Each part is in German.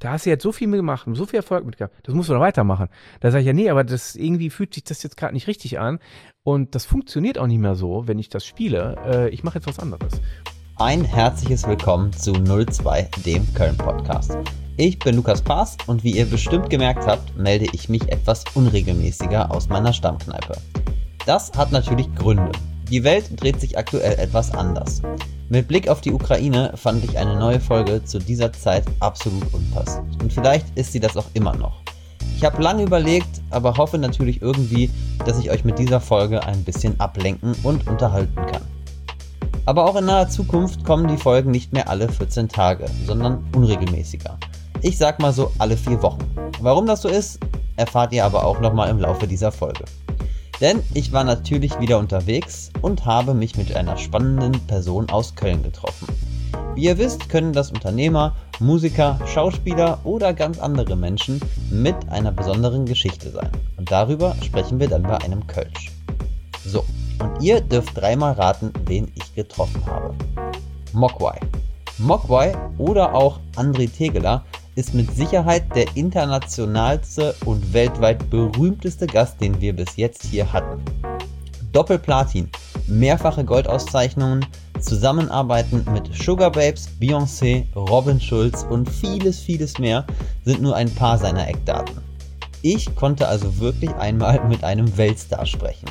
da hast du jetzt so viel mitgemacht und so viel Erfolg mit gehabt, das musst du doch weitermachen. Da sage ich ja, nee, aber das irgendwie fühlt sich das jetzt gerade nicht richtig an und das funktioniert auch nicht mehr so, wenn ich das spiele. Ich mache jetzt was anderes. Ein herzliches Willkommen zu 02, dem Köln-Podcast. Ich bin Lukas Paas und wie ihr bestimmt gemerkt habt, melde ich mich etwas unregelmäßiger aus meiner Stammkneipe. Das hat natürlich Gründe. Die Welt dreht sich aktuell etwas anders. Mit Blick auf die Ukraine fand ich eine neue Folge zu dieser Zeit absolut unpassend. Und vielleicht ist sie das auch immer noch. Ich habe lange überlegt, aber hoffe natürlich irgendwie, dass ich euch mit dieser Folge ein bisschen ablenken und unterhalten kann. Aber auch in naher Zukunft kommen die Folgen nicht mehr alle 14 Tage, sondern unregelmäßiger. Ich sag mal so alle 4 Wochen. Warum das so ist, erfahrt ihr aber auch nochmal im Laufe dieser Folge. Denn ich war natürlich wieder unterwegs und habe mich mit einer spannenden Person aus Köln getroffen. Wie ihr wisst, können das Unternehmer, Musiker, Schauspieler oder ganz andere Menschen mit einer besonderen Geschichte sein. Und darüber sprechen wir dann bei einem Kölsch. So, und ihr dürft 3-mal raten, wen ich getroffen habe. Mogwai. Mogwai oder auch André Tegeler ist mit Sicherheit der internationalste und weltweit berühmteste Gast, den wir bis jetzt hier hatten. Doppelplatin, mehrfache Goldauszeichnungen, Zusammenarbeiten mit Sugababes, Beyoncé, Robin Schulz und vieles mehr sind nur ein paar seiner Eckdaten. Ich konnte also wirklich einmal mit einem Weltstar sprechen.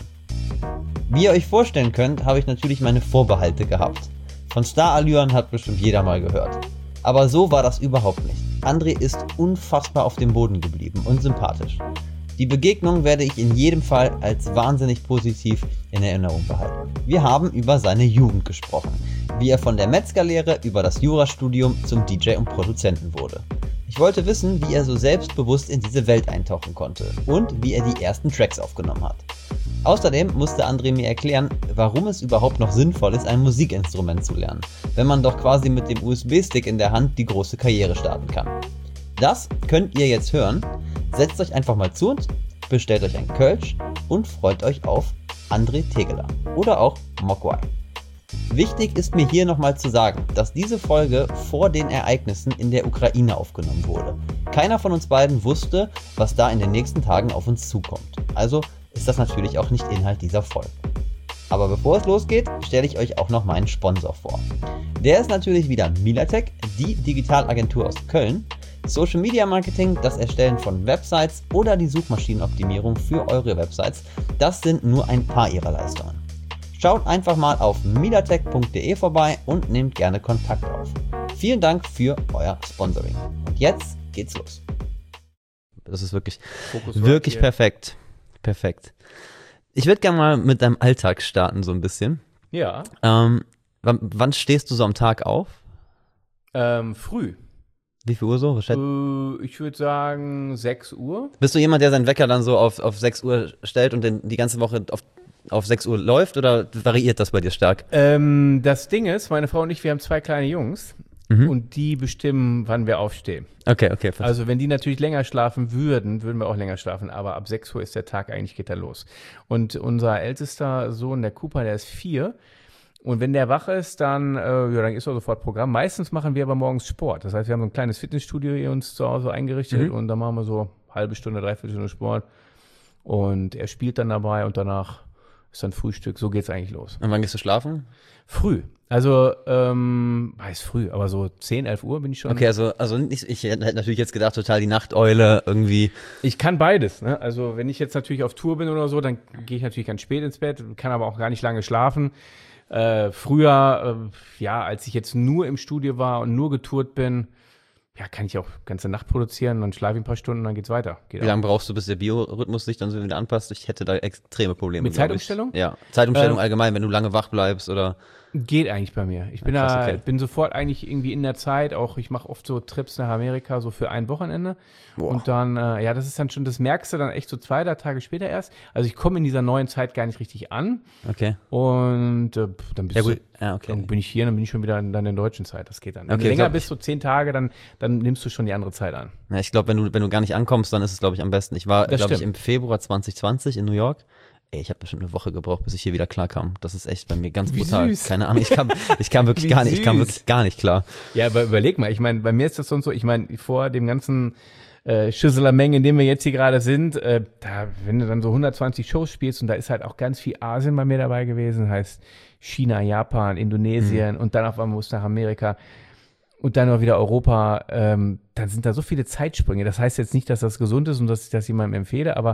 Wie ihr euch vorstellen könnt, habe ich natürlich meine Vorbehalte gehabt. Von Starallüren hat bestimmt jeder mal gehört. Aber so war das überhaupt nicht. André ist unfassbar auf dem Boden geblieben und sympathisch. Die Begegnung werde ich in jedem Fall als wahnsinnig positiv in Erinnerung behalten. Wir haben über seine Jugend gesprochen, wie er von der Metzgerlehre über das Jurastudium zum DJ und Produzenten wurde. Ich wollte wissen, wie er so selbstbewusst in diese Welt eintauchen konnte und wie er die ersten Tracks aufgenommen hat. Außerdem musste André mir erklären, warum es überhaupt noch sinnvoll ist, ein Musikinstrument zu lernen, wenn man doch quasi mit dem USB-Stick in der Hand die große Karriere starten kann. Das könnt ihr jetzt hören. Setzt euch einfach mal zu uns, bestellt euch ein Kölsch und freut euch auf André Tegeler oder auch Mogwai. Wichtig ist mir hier nochmal zu sagen, dass diese Folge vor den Ereignissen in der Ukraine aufgenommen wurde. Keiner von uns beiden wusste, was da in den nächsten Tagen auf uns zukommt. Also ist das natürlich auch nicht Inhalt dieser Folge. Aber bevor es losgeht, stelle ich euch auch noch meinen Sponsor vor. Der ist natürlich wieder Milatec, die Digitalagentur aus Köln. Social Media Marketing, das Erstellen von Websites oder die Suchmaschinenoptimierung für eure Websites, das sind nur ein paar ihrer Leistungen. Schaut einfach mal auf milatec.de vorbei und nehmt gerne Kontakt auf. Vielen Dank für euer Sponsoring. Und jetzt geht's los. Das ist wirklich perfekt. Perfekt. Ich würde gerne mal mit deinem Alltag starten, so ein bisschen. Ja. Wann stehst du so am Tag auf? Früh. Wie viel Uhr so? Ich würde sagen 6 Uhr. Bist du jemand, der seinen Wecker dann so auf 6 Uhr stellt und die ganze Woche auf 6 Uhr läuft oder variiert das bei dir stark? Das Ding ist, meine Frau und ich, wir haben 2 kleine Jungs und die bestimmen, wann wir aufstehen. Okay. Also wenn die natürlich länger schlafen würden wir auch länger schlafen, aber ab 6 Uhr ist der Tag, eigentlich geht er los. Und unser ältester Sohn, der Cooper, der ist 4. Und wenn der wach ist, dann ist er sofort Programm. Meistens machen wir aber morgens Sport. Das heißt, wir haben so ein kleines Fitnessstudio hier uns zu Hause eingerichtet und da machen wir so halbe Stunde, 3/4 Stunde Sport. Und er spielt dann dabei und danach ist dann Frühstück. So geht's eigentlich los. Und wann gehst du schlafen? Früh. Also, heißt früh, aber so 10, 11 Uhr bin ich schon. Okay, also nicht, ich hätte natürlich jetzt gedacht, total die Nachteule irgendwie. Ich kann beides, ne? Also, wenn ich jetzt natürlich auf Tour bin oder so, dann gehe ich natürlich ganz spät ins Bett, kann aber auch gar nicht lange schlafen. Früher, als ich jetzt nur im Studio war und nur getourt bin, kann ich auch ganze Nacht produzieren, dann schlafe ich ein paar Stunden, dann geht's weiter. Wie lange brauchst du, bis der Biorhythmus sich dann so wieder anpasst? Ich hätte da extreme Probleme. Mit Zeitumstellung? Ja, Zeitumstellung allgemein, wenn du lange wach bleibst oder. Geht eigentlich bei mir. Ich bin bin sofort eigentlich irgendwie in der Zeit, auch ich mache oft so Trips nach Amerika, so für ein Wochenende. Boah. Und dann, das ist dann schon, das merkst du dann echt so 2, 3 Tage später erst. Also ich komme in dieser neuen Zeit gar nicht richtig an. Okay. Und dann dann bin ich hier, dann bin ich schon wieder in der deutschen Zeit. Das geht dann. Wenn du länger bist, so 10 Tage, dann nimmst du schon die andere Zeit an. Ja, ich glaube, wenn du gar nicht ankommst, dann ist es, glaube ich, am besten. Ich war, glaube ich, im Februar 2020 in New York. Ey, ich habe bestimmt eine Woche gebraucht, bis ich hier wieder klar kam. Das ist echt bei mir ganz Wie brutal. süß. Keine Ahnung, ich kam wirklich gar nicht, ich kam wirklich gar nicht klar. Ja, aber überleg mal, ich meine, bei mir ist das so und so, ich meine, vor dem ganzen Schüsselermenge, in dem wir jetzt hier gerade sind, wenn du dann so 120 Shows spielst und da ist halt auch ganz viel Asien bei mir dabei gewesen, heißt China, Japan, Indonesien und dann auf einmal musst du nach Amerika und dann noch wieder Europa, dann sind da so viele Zeitsprünge. Das heißt jetzt nicht, dass das gesund ist und dass ich das jemandem empfehle, aber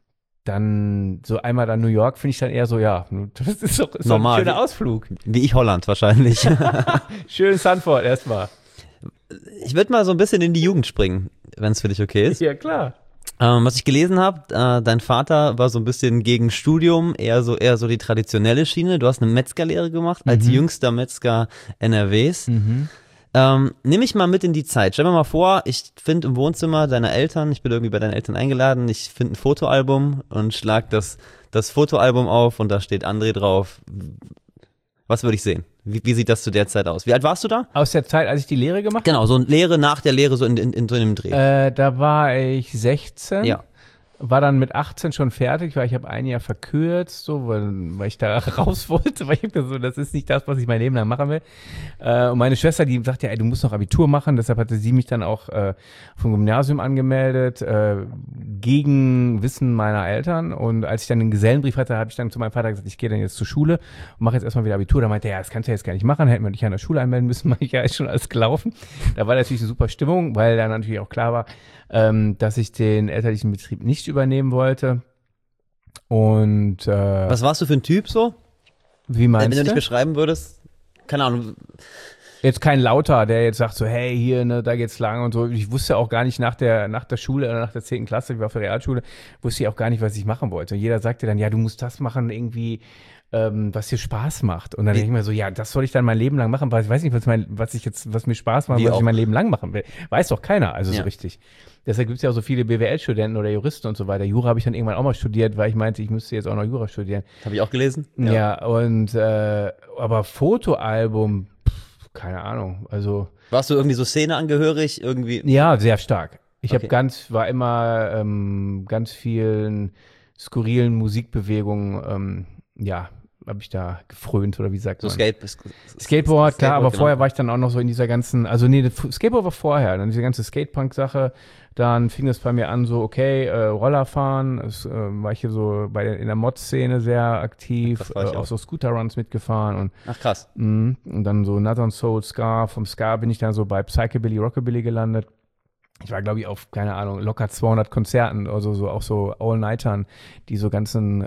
dann so einmal dann New York finde ich dann eher so, ja, das ist doch Normal. ein schöner Ausflug. Wie ich Holland wahrscheinlich. Schön Sanford erstmal. Ich würde mal so ein bisschen in die Jugend springen, wenn es für dich okay ist. Ja, klar. Was ich gelesen habe, dein Vater war so ein bisschen gegen Studium, eher so die traditionelle Schiene. Du hast eine Metzgerlehre gemacht, als jüngster Metzger NRWs. Nimm mich mal mit in die Zeit. Stell mir mal vor, ich finde im Wohnzimmer deiner Eltern, ich bin irgendwie bei deinen Eltern eingeladen, ich finde ein Fotoalbum und schlag das Fotoalbum auf und da steht André drauf. Was würde ich sehen? Wie sieht das zu der Zeit aus? Wie alt warst du da? Aus der Zeit, als ich die Lehre gemacht habe? Genau, so eine Lehre nach der Lehre, so in so einem Dreh. Da war ich 16. Ja. War dann mit 18 schon fertig, weil ich habe ein Jahr verkürzt, so, weil ich da raus wollte, weil ich hab so, das ist nicht das, was ich mein Leben lang machen will. Und meine Schwester, die sagt ja, ey, du musst noch Abitur machen, deshalb hatte sie mich dann auch vom Gymnasium angemeldet, gegen Wissen meiner Eltern. Und als ich dann den Gesellenbrief hatte, habe ich dann zu meinem Vater gesagt, ich gehe dann jetzt zur Schule und mache jetzt erstmal wieder Abitur. Da meinte er, ja, das kannst du jetzt gar nicht machen, hätten wir dich an der Schule anmelden müssen, mach ich ja, ist schon alles gelaufen. Da war natürlich eine super Stimmung, weil dann natürlich auch klar war, dass ich den elterlichen Betrieb nicht übernehmen wollte. Und Was warst du für ein Typ so? Wie meinst Wenn du du? dich beschreiben würdest, keine Ahnung. Jetzt kein Lauter, der jetzt sagt so, hey, hier, ne, da geht's lang und so. Ich wusste auch gar nicht nach der Schule oder nach der 10. Klasse, ich war auf der Realschule, wusste ich auch gar nicht, was ich machen wollte. Und jeder sagte dann, ja, du musst das machen, irgendwie, was dir Spaß macht. Und dann denke ich mir so, ja, das soll ich dann mein Leben lang machen, weil ich weiß nicht, was mir Spaß macht, was ich mein Leben lang machen will. Weiß doch keiner, also so richtig. Deshalb gibt es ja auch so viele BWL-Studenten oder Juristen und so weiter. Jura habe ich dann irgendwann auch mal studiert, weil ich meinte, ich müsste jetzt auch noch Jura studieren. Habe ich auch gelesen. Ja, und aber Fotoalbum, keine Ahnung, also. Warst du irgendwie so Szene-angehörig? Irgendwie? Ja, sehr stark. Ich Okay. war immer ganz vielen skurrilen Musikbewegungen, habe ich da gefrönt oder wie sagt So man? Skateboard, Klar, aber genau. vorher war ich dann auch noch so in dieser ganzen, also nee, Skateboard war vorher, dann diese ganze Skatepunk-Sache, dann fing es bei mir an so, okay, Roller fahren, war ich hier so in der Mod-Szene sehr aktiv, Das war ich auch auch. so Scooter-Runs mitgefahren und Ach krass. und dann so Northern Soul, Ska, vom Ska bin ich dann so bei Psychobilly, Rockabilly gelandet. Ich war, glaube ich, auf, keine Ahnung, locker 200 Konzerten, also so auch so All-Nightern, die so ganzen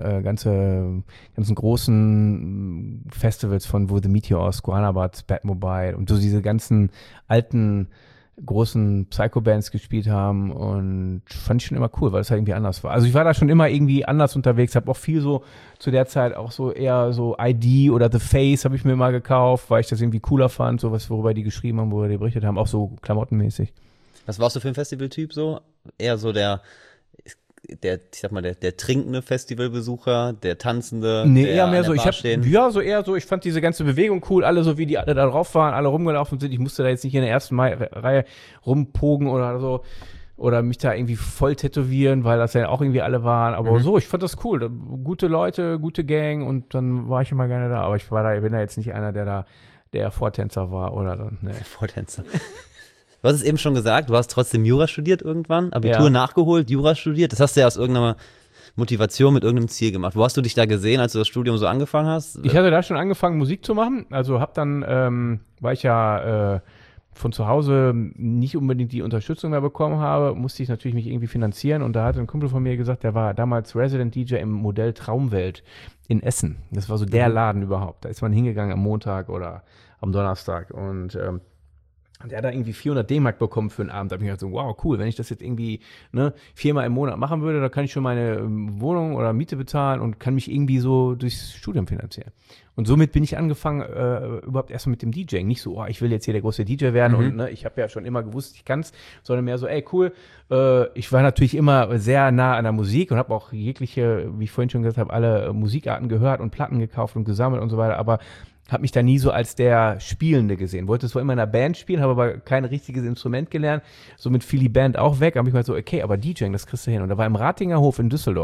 großen Festivals von wo The Meteors, Guanabats, Batmobile und so diese ganzen alten großen Psycho-Bands gespielt haben und fand ich schon immer cool, weil es halt irgendwie anders war. Also ich war da schon immer irgendwie anders unterwegs, habe auch viel so zu der Zeit auch so eher so ID oder The Face habe ich mir mal gekauft, weil ich das irgendwie cooler fand, sowas, worüber die geschrieben haben, worüber die berichtet haben, auch so klamottenmäßig. Was warst du für ein Festivaltyp so? Eher so ich sag mal, der trinkende Festivalbesucher, der tanzende, Nee, der eher mehr an so, der Bar stehen? ich fand diese ganze Bewegung cool, alle so wie die alle da drauf waren, alle rumgelaufen sind. Ich musste da jetzt nicht in der ersten Reihe rumpogen oder so oder mich da irgendwie voll tätowieren, weil das ja auch irgendwie alle waren. Aber so, ich fand das cool. Gute Leute, gute Gang und dann war ich immer gerne da. Aber bin da jetzt nicht einer, der Vortänzer war oder dann, ne. Vortänzer. Du hast es eben schon gesagt, du hast trotzdem Jura studiert irgendwann, Abitur Ja. nachgeholt, Jura studiert. Das hast du ja aus irgendeiner Motivation mit irgendeinem Ziel gemacht. Wo hast du dich da gesehen, als du das Studium so angefangen hast? Ich hatte da schon angefangen, Musik zu machen. Also weil ich ja von zu Hause nicht unbedingt die Unterstützung mehr bekommen habe, musste ich natürlich mich irgendwie finanzieren. Und da hat ein Kumpel von mir gesagt, der war damals Resident DJ im Modell Traumwelt in Essen. Das war so der Laden überhaupt. Da ist man hingegangen am Montag oder am Donnerstag. Und der hat da irgendwie 400 D-Mark bekommen für einen Abend. Da habe ich gedacht so, wow, cool, wenn ich das jetzt irgendwie 4-mal im Monat machen würde, dann kann ich schon meine Wohnung oder Miete bezahlen und kann mich irgendwie so durchs Studium finanzieren. Und somit bin ich angefangen, überhaupt erstmal mit dem DJing. Nicht so, ich will jetzt hier der große DJ werden und ich habe ja schon immer gewusst, ich kann's, sondern mehr so, ey, cool. Ich war natürlich immer sehr nah an der Musik und habe auch jegliche, wie ich vorhin schon gesagt habe, alle Musikarten gehört und Platten gekauft und gesammelt und so weiter, aber habe mich da nie so als der Spielende gesehen. Wollte zwar immer in einer Band spielen, habe aber kein richtiges Instrument gelernt. Somit fiel die Band auch weg. Habe ich mal so, okay, aber DJing, das kriegst du hin. Und da war im Ratinger Hof in Düsseldorf,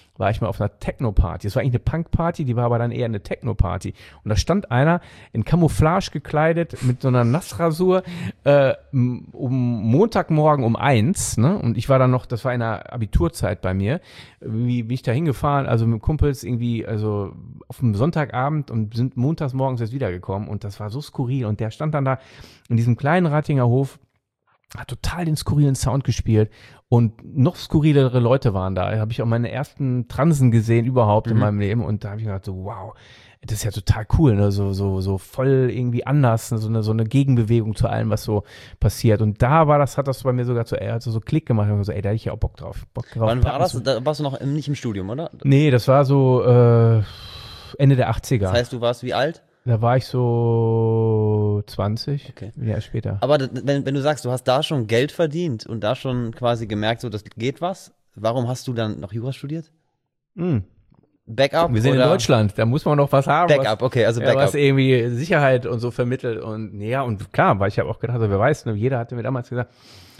war ich mal auf einer Techno-Party. Das war eigentlich eine Punk-Party, die war aber dann eher eine Techno-Party. Und da stand einer in Camouflage gekleidet mit so einer Nassrasur um Montagmorgen um 1, ne? Und ich war dann noch, das war in der Abiturzeit bei mir, wie bin ich da hingefahren, also mit Kumpels irgendwie, also auf einem Sonntagabend und sind montags morgens jetzt wiedergekommen und das war so skurril und der stand dann da in diesem kleinen Ratinger Hof, hat total den skurrilen Sound gespielt und noch skurrilere Leute waren da. Da habe ich auch meine ersten Transen gesehen überhaupt in meinem Leben und da habe ich gedacht so, wow, das ist ja total cool, ne? So voll irgendwie anders, ne? So eine Gegenbewegung zu allem, was so passiert. Und da hat das bei mir sogar so Klick gemacht und so, ey, da hätte ich ja auch Bock drauf. Wann war das? Da warst du noch nicht im Studium, oder? Nee, das war so Ende der 80er. Das heißt, du warst wie alt? Da war ich so 20, okay. Ja, später. Aber wenn du sagst, du hast da schon Geld verdient und da schon quasi gemerkt, so das geht was, warum hast du dann noch Jura studiert? Backup? Wir sind in Deutschland, da muss man noch was haben. Backup, okay, also Backup. Was irgendwie Sicherheit und so vermittelt und ja, und klar, weil ich habe auch gedacht, also wer weiß, ne, jeder hatte mir damals gesagt,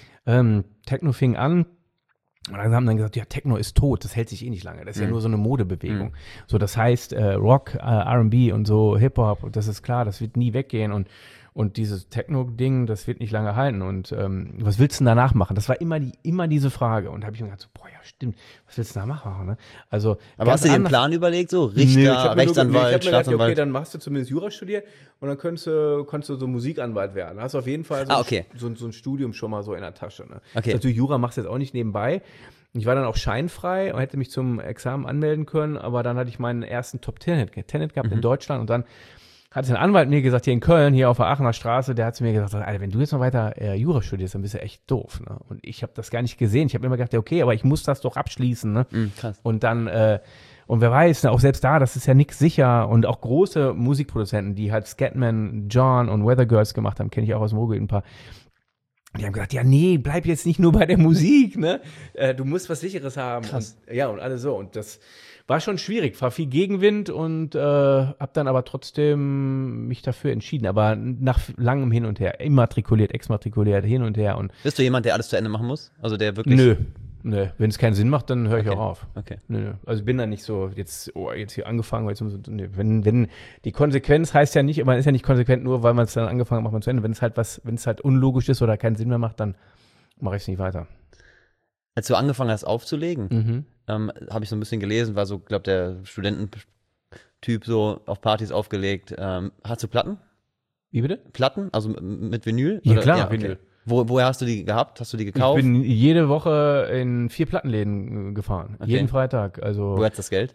Techno fing an. Und dann haben dann gesagt, ja, Techno ist tot, das hält sich eh nicht lange, das ist ja nur so eine Modebewegung. So, das heißt, Rock, R&B und so, Hip-Hop, das ist klar, das wird nie weggehen und dieses Techno-Ding, das wird nicht lange halten und was willst du denn danach machen? Das war immer diese Frage und da habe ich mir gedacht, so, boah, ja, stimmt, was willst du da machen? Ne? Also, aber hast du dir den Plan überlegt, so Richter, Rechtsanwalt, Staatsanwalt? Okay, dann machst du zumindest Jura studiert und dann konntest du so Musikanwalt werden. Da hast du auf jeden Fall so ein Studium schon mal so in der Tasche. Ne? Okay. Natürlich, Jura machst du jetzt auch nicht nebenbei. Ich war dann auch scheinfrei und hätte mich zum Examen anmelden können, aber dann hatte ich meinen ersten Top-Tenet gehabt in Deutschland und dann hat ein Anwalt mir gesagt, hier in Köln, hier auf der Aachener Straße, der hat zu mir gesagt, Alter, wenn du jetzt noch weiter Jura studierst, dann bist du echt doof. Ne? Und ich habe das gar nicht gesehen. Ich habe immer gedacht, okay, aber ich muss das doch abschließen. Ne? Krass. Und dann, und wer weiß, ne, auch selbst da, das ist ja nix sicher. Und auch große Musikproduzenten, die halt Scatman, John und Weather Girls gemacht haben, kenne ich auch aus dem Ruhrgebiet ein paar. Die haben gesagt, ja, nee, bleib jetzt nicht nur bei der Musik, ne? Du musst was Sicheres haben. Krass. Und alles so. Und das war schon schwierig, war viel Gegenwind und habe dann aber trotzdem mich dafür entschieden. Aber nach langem Hin und her, immatrikuliert, exmatrikuliert, hin und her. Und bist du jemand, der alles zu Ende machen muss? Also der wirklich. Nö, wenn es keinen Sinn macht, dann höre ich auch auf. Okay. Nö. Also ich bin da nicht so, jetzt hier angefangen, wenn die Konsequenz heißt ja nicht, man ist ja nicht konsequent nur, weil man es dann angefangen hat, macht man zu Ende. Wenn es halt unlogisch ist oder keinen Sinn mehr macht, dann mache ich es nicht weiter. Als du angefangen hast aufzulegen, habe ich so ein bisschen gelesen, war so, glaube der Studententyp so auf Partys aufgelegt. Hast du Platten? Wie bitte? Platten? Also mit Vinyl? Ja, oder? klar, ja, okay. Vinyl. Woher hast du die gehabt? Hast du die gekauft? Ich bin jede Woche in 4 Plattenläden gefahren. Okay. Jeden Freitag. Also, woher hast du das Geld?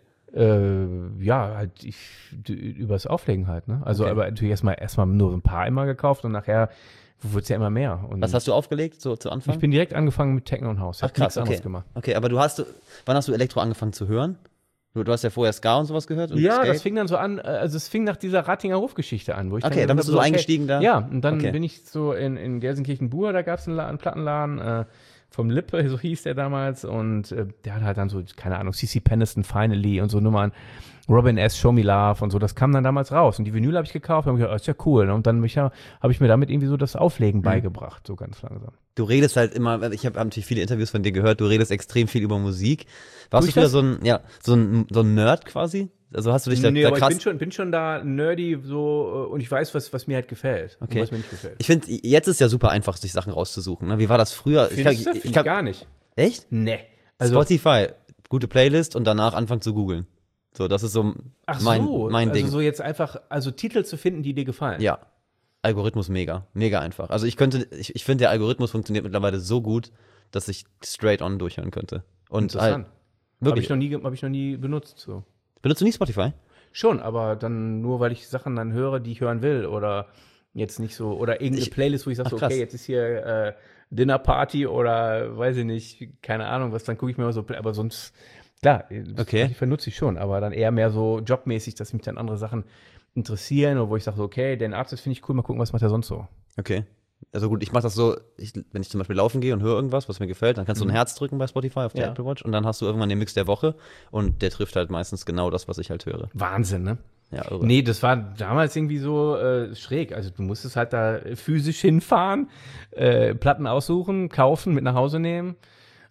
Ja, halt übers Auflegen halt. Ne? Also aber natürlich erstmal nur so ein paar immer gekauft und nachher wurde es ja immer mehr. Und was hast du aufgelegt so zu Anfang? Ich bin direkt angefangen mit Techno und House. Ach krass, okay. Gemacht. Okay, aber wann hast du Elektro angefangen zu hören? Du hast ja vorher Ska und sowas gehört? Und ja, Skate? das fing dann so an, also es fing nach dieser Ratinger Hofgeschichte an, wo ich dann bist du so eingestiegen da? Ja, und dann bin ich so in Gelsenkirchen-Bur, da gab es einen Plattenladen, vom Lippe, so hieß der damals, und der hat halt dann so, keine Ahnung, CC Peniston, Finally und so Nummern, Robin S., Show Me Love und so, das kam dann damals raus. Und die Vinyl habe ich gekauft und habe gedacht, ist ja cool. Ne? Und dann habe ich mir damit irgendwie so das Auflegen beigebracht, so ganz langsam. Du redest halt immer, ich habe natürlich viele Interviews von dir gehört, du redest extrem viel über Musik. Warst du früher so ein Nerd quasi? Also hast du dich da krass... Nee, ich bin schon da nerdy so und ich weiß, was mir halt gefällt und was mir nicht gefällt. Ich finde, jetzt ist ja super einfach, sich Sachen rauszusuchen. Ne? Wie war das früher? Ich gar nicht. Echt? Nee. Also, Spotify, gute Playlist und danach anfangen zu googeln. So, das ist so mein Ding. Also so jetzt einfach, Titel zu finden, die dir gefallen. Ja. Algorithmus mega einfach. Also ich finde, der Algorithmus funktioniert mittlerweile so gut, dass ich straight on durchhören könnte. Und interessant. Wirklich. Habe ich noch nie benutzt. So. Benutzt du nicht Spotify? Schon, aber dann nur, weil ich Sachen dann höre, die ich hören will oder jetzt nicht so, oder irgendeine Playlist, wo ich sage, so, okay, jetzt ist hier Dinner Party oder weiß ich nicht, keine Ahnung was, dann gucke ich mir mal so, aber sonst, klar, die benutze ich schon, aber dann eher mehr so jobmäßig, dass mich dann andere Sachen interessieren oder wo ich sage, so, okay, den Artist finde ich cool, mal gucken, was macht er sonst so. Okay. Also gut, ich mache das so, wenn ich zum Beispiel laufen gehe und höre irgendwas, was mir gefällt, dann kannst du ein Herz drücken bei Spotify auf der Apple Watch und dann hast du irgendwann den Mix der Woche und der trifft halt meistens genau das, was ich halt höre. Wahnsinn, ne? Ja, irre. Nee, das war damals irgendwie so schräg. Also du musstest halt da physisch hinfahren, Platten aussuchen, kaufen, mit nach Hause nehmen.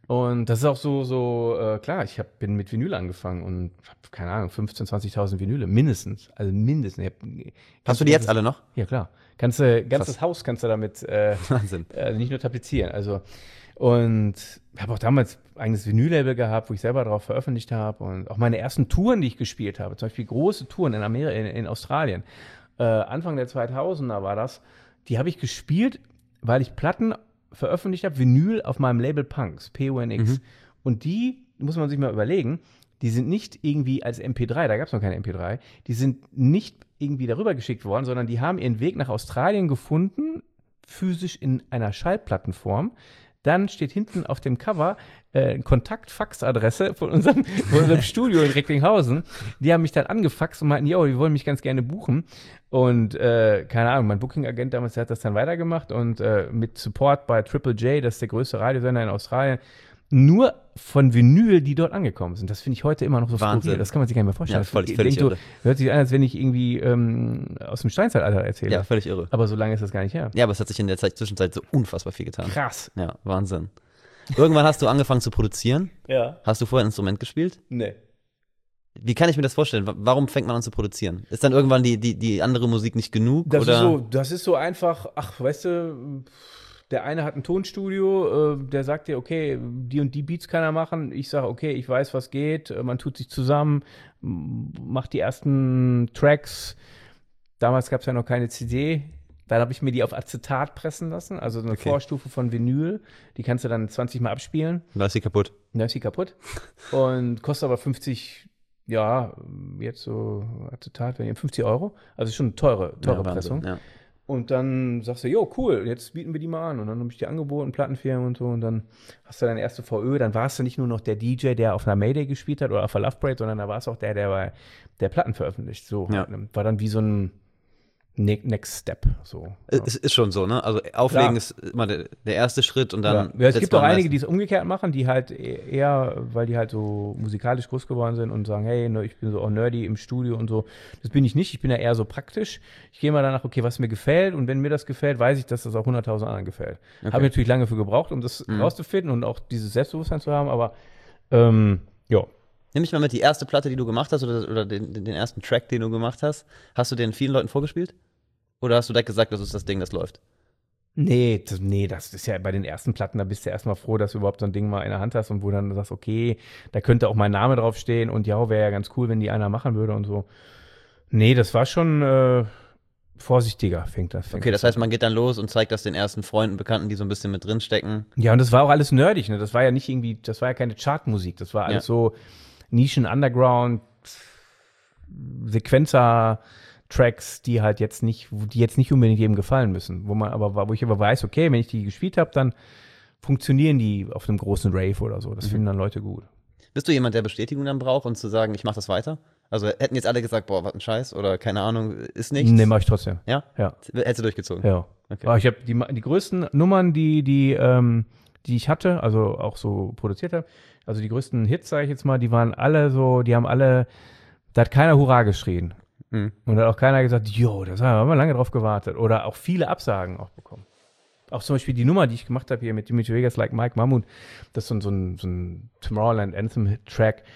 Und das ist auch so klar, bin mit Vinyl angefangen und habe, keine Ahnung, 15.000, 20.000 Vinyle, mindestens. Also mindestens. Hast du die jetzt alle noch? Ja, klar. Ganzes Haus kannst du damit Wahnsinn. nicht nur tapezieren. Also, und habe auch damals ein eigenes Vinyl-Label gehabt, wo ich selber drauf veröffentlicht habe. Und auch meine ersten Touren, die ich gespielt habe, zum Beispiel große Touren in Amerika, in Australien, Anfang der 2000er war das, die habe ich gespielt, weil ich Platten veröffentlicht habe, Vinyl auf meinem Label Punks, PUNX. Und die, muss man sich mal überlegen, die sind nicht irgendwie als MP3, da gab es noch keine MP3, die sind nicht irgendwie darüber geschickt worden, sondern die haben ihren Weg nach Australien gefunden, physisch in einer Schallplattenform. Dann steht hinten auf dem Cover Kontakt-Fax-Adresse von unserem Studio in Recklinghausen. Die haben mich dann angefaxt und meinten, die wollen mich ganz gerne buchen. Und keine Ahnung, mein Booking-Agent damals, der hat das dann weitergemacht und mit Support bei Triple J, das ist der größte Radiosender in Australien, nur von Vinyl, die dort angekommen sind. Das finde ich heute immer noch so skurril. Das kann man sich gar nicht mehr vorstellen. Ja, völlig irre. Hört sich an, als wenn ich irgendwie aus dem Steinzeitalter erzähle. Ja, völlig irre. Aber so lange ist das gar nicht her. Ja, aber es hat sich in der Zwischenzeit so unfassbar viel getan. Krass. Ja, Wahnsinn. Irgendwann hast du angefangen zu produzieren. Ja. Hast du vorher ein Instrument gespielt? Nee. Wie kann ich mir das vorstellen? Warum fängt man an zu produzieren? Ist dann irgendwann die andere Musik nicht genug? Das ist so einfach, ach, weißt du, der eine hat ein Tonstudio, der sagt dir, okay, die und die Beats kann er machen. Ich sage, okay, ich weiß, was geht. Man tut sich zusammen, macht die ersten Tracks. Damals gab es ja noch keine CD. Dann habe ich mir die auf Acetat pressen lassen, also eine Vorstufe von Vinyl. Die kannst du dann 20 Mal abspielen. Da ist sie kaputt. Und kostet aber 50, ja, jetzt so Acetat, 50 Euro. Also schon eine teure Pressung. Ja. Und dann sagst du, jo, cool, jetzt bieten wir die mal an. Und dann habe ich die angeboten, Plattenfirmen und so. Und dann hast du deine erste VÖ. Dann warst du nicht nur noch der DJ, der auf einer Mayday gespielt hat oder auf einer Love Parade, sondern da warst du auch der Platten veröffentlicht. So, ja. War dann wie so ein Next Step. So. Es ist schon so, ne? Also Auflegen ist immer der erste Schritt und dann. Ja, es gibt auch einige, die es umgekehrt machen, die halt eher, weil die halt so musikalisch groß geworden sind und sagen, hey, ich bin so auch nerdy im Studio und so. Das bin ich nicht, ich bin ja eher so praktisch. Ich gehe mal danach, okay, was mir gefällt, und wenn mir das gefällt, weiß ich, dass das auch 100.000 anderen gefällt. Okay. Habe ich natürlich lange für gebraucht, um das rauszufinden und auch dieses Selbstbewusstsein zu haben, aber ja. Nimm mich mal mit, die erste Platte, die du gemacht hast, oder den ersten Track, den du gemacht hast du den vielen Leuten vorgespielt? Oder hast du direkt gesagt, das ist das Ding, das läuft? Nee, das ist ja bei den ersten Platten, da bist du erstmal froh, dass du überhaupt so ein Ding mal in der Hand hast und wo dann sagst, okay, da könnte auch mein Name draufstehen und ja, wäre ja ganz cool, wenn die einer machen würde und so. Nee, das war schon vorsichtiger, fängt das. Okay, das heißt, man geht dann los und zeigt das den ersten Freunden, Bekannten, die so ein bisschen mit drin stecken. Ja, und das war auch alles nerdig, ne? Das war ja nicht irgendwie, das war ja keine Chartmusik, das war alles so Nischen, Underground, Sequenzer, Tracks, die jetzt nicht unbedingt jedem gefallen müssen, wo ich aber weiß, okay, wenn ich die gespielt habe, dann funktionieren die auf einem großen Rave oder so. Das finden dann Leute gut. Bist du jemand, der Bestätigung dann braucht und zu sagen, ich mache das weiter? Also hätten jetzt alle gesagt, boah, was ein Scheiß oder keine Ahnung, ist nichts? Nee, mach ich trotzdem. Ja? Ja. Hättest du durchgezogen? Ja. Okay. Aber ich habe die größten Nummern, die ich hatte, also auch so produziert habe, also die größten Hits, sage ich jetzt mal, die waren alle so, da hat keiner Hurra geschrien. Und da hat auch keiner gesagt, jo, da haben wir lange drauf gewartet. Oder auch viele Absagen auch bekommen. Auch zum Beispiel die Nummer, die ich gemacht habe hier mit Dimitri Vegas, Like Mike Mahmood, das ist so ein Tomorrowland Anthem-Track.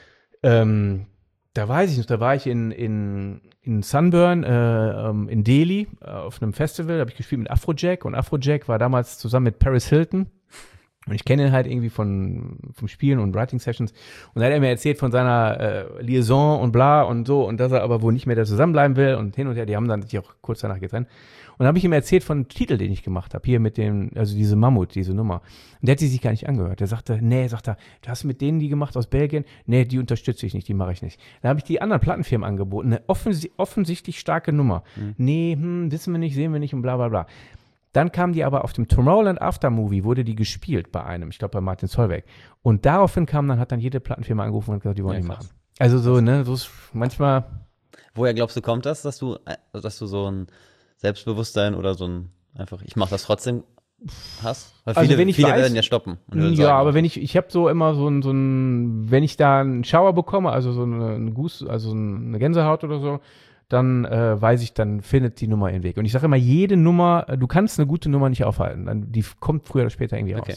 Da weiß ich nicht, da war ich in Sunburn, in Delhi, auf einem Festival, da habe ich gespielt mit Afrojack. Und Afrojack war damals zusammen mit Paris Hilton. Und ich kenne ihn halt irgendwie vom Spielen und Writing Sessions. Und da hat er mir erzählt von seiner Liaison und bla und so. Und dass er aber wohl nicht mehr da zusammenbleiben will und hin und her. Die haben dann sich auch kurz danach getrennt. Und dann habe ich ihm erzählt von dem Titel, den ich gemacht habe. Hier mit also diese Mammut, diese Nummer. Und der hat sie sich gar nicht angehört. Der sagte, nee, du hast mit denen die gemacht aus Belgien? Nee, die unterstütze ich nicht, die mache ich nicht. Dann habe ich die anderen Plattenfirmen angeboten. Eine offensichtlich starke Nummer. Nee, wissen wir nicht, sehen wir nicht und bla bla bla. Dann kam die aber auf dem Tomorrowland Aftermovie, wurde die gespielt bei einem, ich glaube bei Martin Solveig. Und daraufhin hat dann jede Plattenfirma angerufen und gesagt, die wollen die machen. Also so, ne, so ist manchmal. Woher glaubst du, kommt das, dass du so ein Selbstbewusstsein oder so ein einfach, ich mache das trotzdem hast? Weil viele werden ja stoppen. Ja, aber wenn ich habe so immer so ein, wenn ich da einen Schauer bekomme, also so eine Gänsehaut oder so, dann weiß ich, dann findet die Nummer ihren Weg. Und ich sage immer, jede Nummer, du kannst eine gute Nummer nicht aufhalten. Die kommt früher oder später irgendwie raus.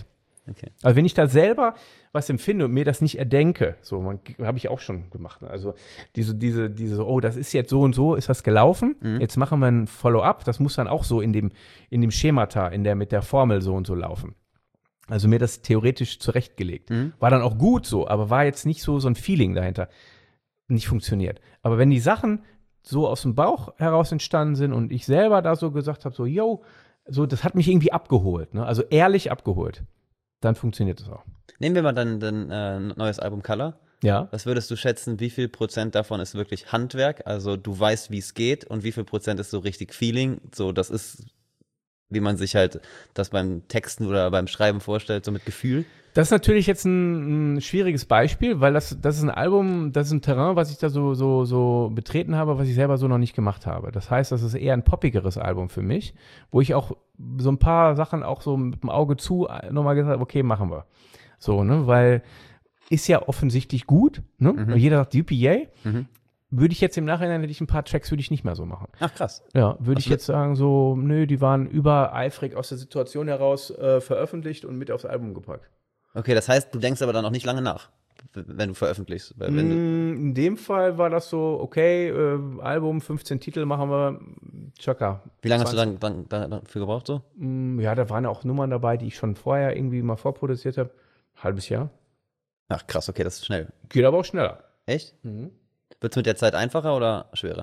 Okay. Also wenn ich da selber was empfinde und mir das nicht erdenke, so habe ich auch schon gemacht. Ne? Also diese, oh, das ist jetzt so und so, ist das gelaufen. Jetzt machen wir ein Follow-up. Das muss dann auch so in dem Schemata, mit der Formel so und so laufen. Also mir das theoretisch zurechtgelegt. War dann auch gut so, aber war jetzt nicht so ein Feeling dahinter. Nicht funktioniert. Aber wenn die Sachen so aus dem Bauch heraus entstanden sind und ich selber da so gesagt habe, so, yo, so, das hat mich irgendwie abgeholt, ne? Also ehrlich abgeholt. Dann funktioniert das auch. Nehmen wir mal dein neues Album Color. Ja. Was würdest du schätzen, wie viel Prozent davon ist wirklich Handwerk? Also du weißt, wie es geht, und wie viel Prozent ist so richtig Feeling? So, das ist, wie man sich halt das beim Texten oder beim Schreiben vorstellt, so mit Gefühl. Das ist natürlich jetzt ein schwieriges Beispiel, weil das ist ein Album, das ist ein Terrain, was ich da so betreten habe, was ich selber so noch nicht gemacht habe. Das heißt, das ist eher ein poppigeres Album für mich, wo ich auch so ein paar Sachen auch so mit dem Auge zu nochmal gesagt habe, okay, machen wir. So, ne, weil ist ja offensichtlich gut, ne? Und jeder sagt, UPA. Würde ich jetzt im Nachhinein, hätte ich ein paar Tracks, würde ich nicht mehr so machen. Ach, krass. Ja, würde ich jetzt sagen, so, nö, die waren übereifrig aus der Situation heraus veröffentlicht und mit aufs Album gepackt. Okay, das heißt, du denkst aber dann auch nicht lange nach, wenn du veröffentlichst. Weil wenn In dem Fall war das so, okay, Album, 15 Titel machen wir, tschakka. Wie lange hast du dann dafür gebraucht so? Ja, da waren auch Nummern dabei, die ich schon vorher irgendwie mal vorproduziert habe. Halbes Jahr. Ach krass, okay, das ist schnell. Geht aber auch schneller. Echt? Wird es mit der Zeit einfacher oder schwerer?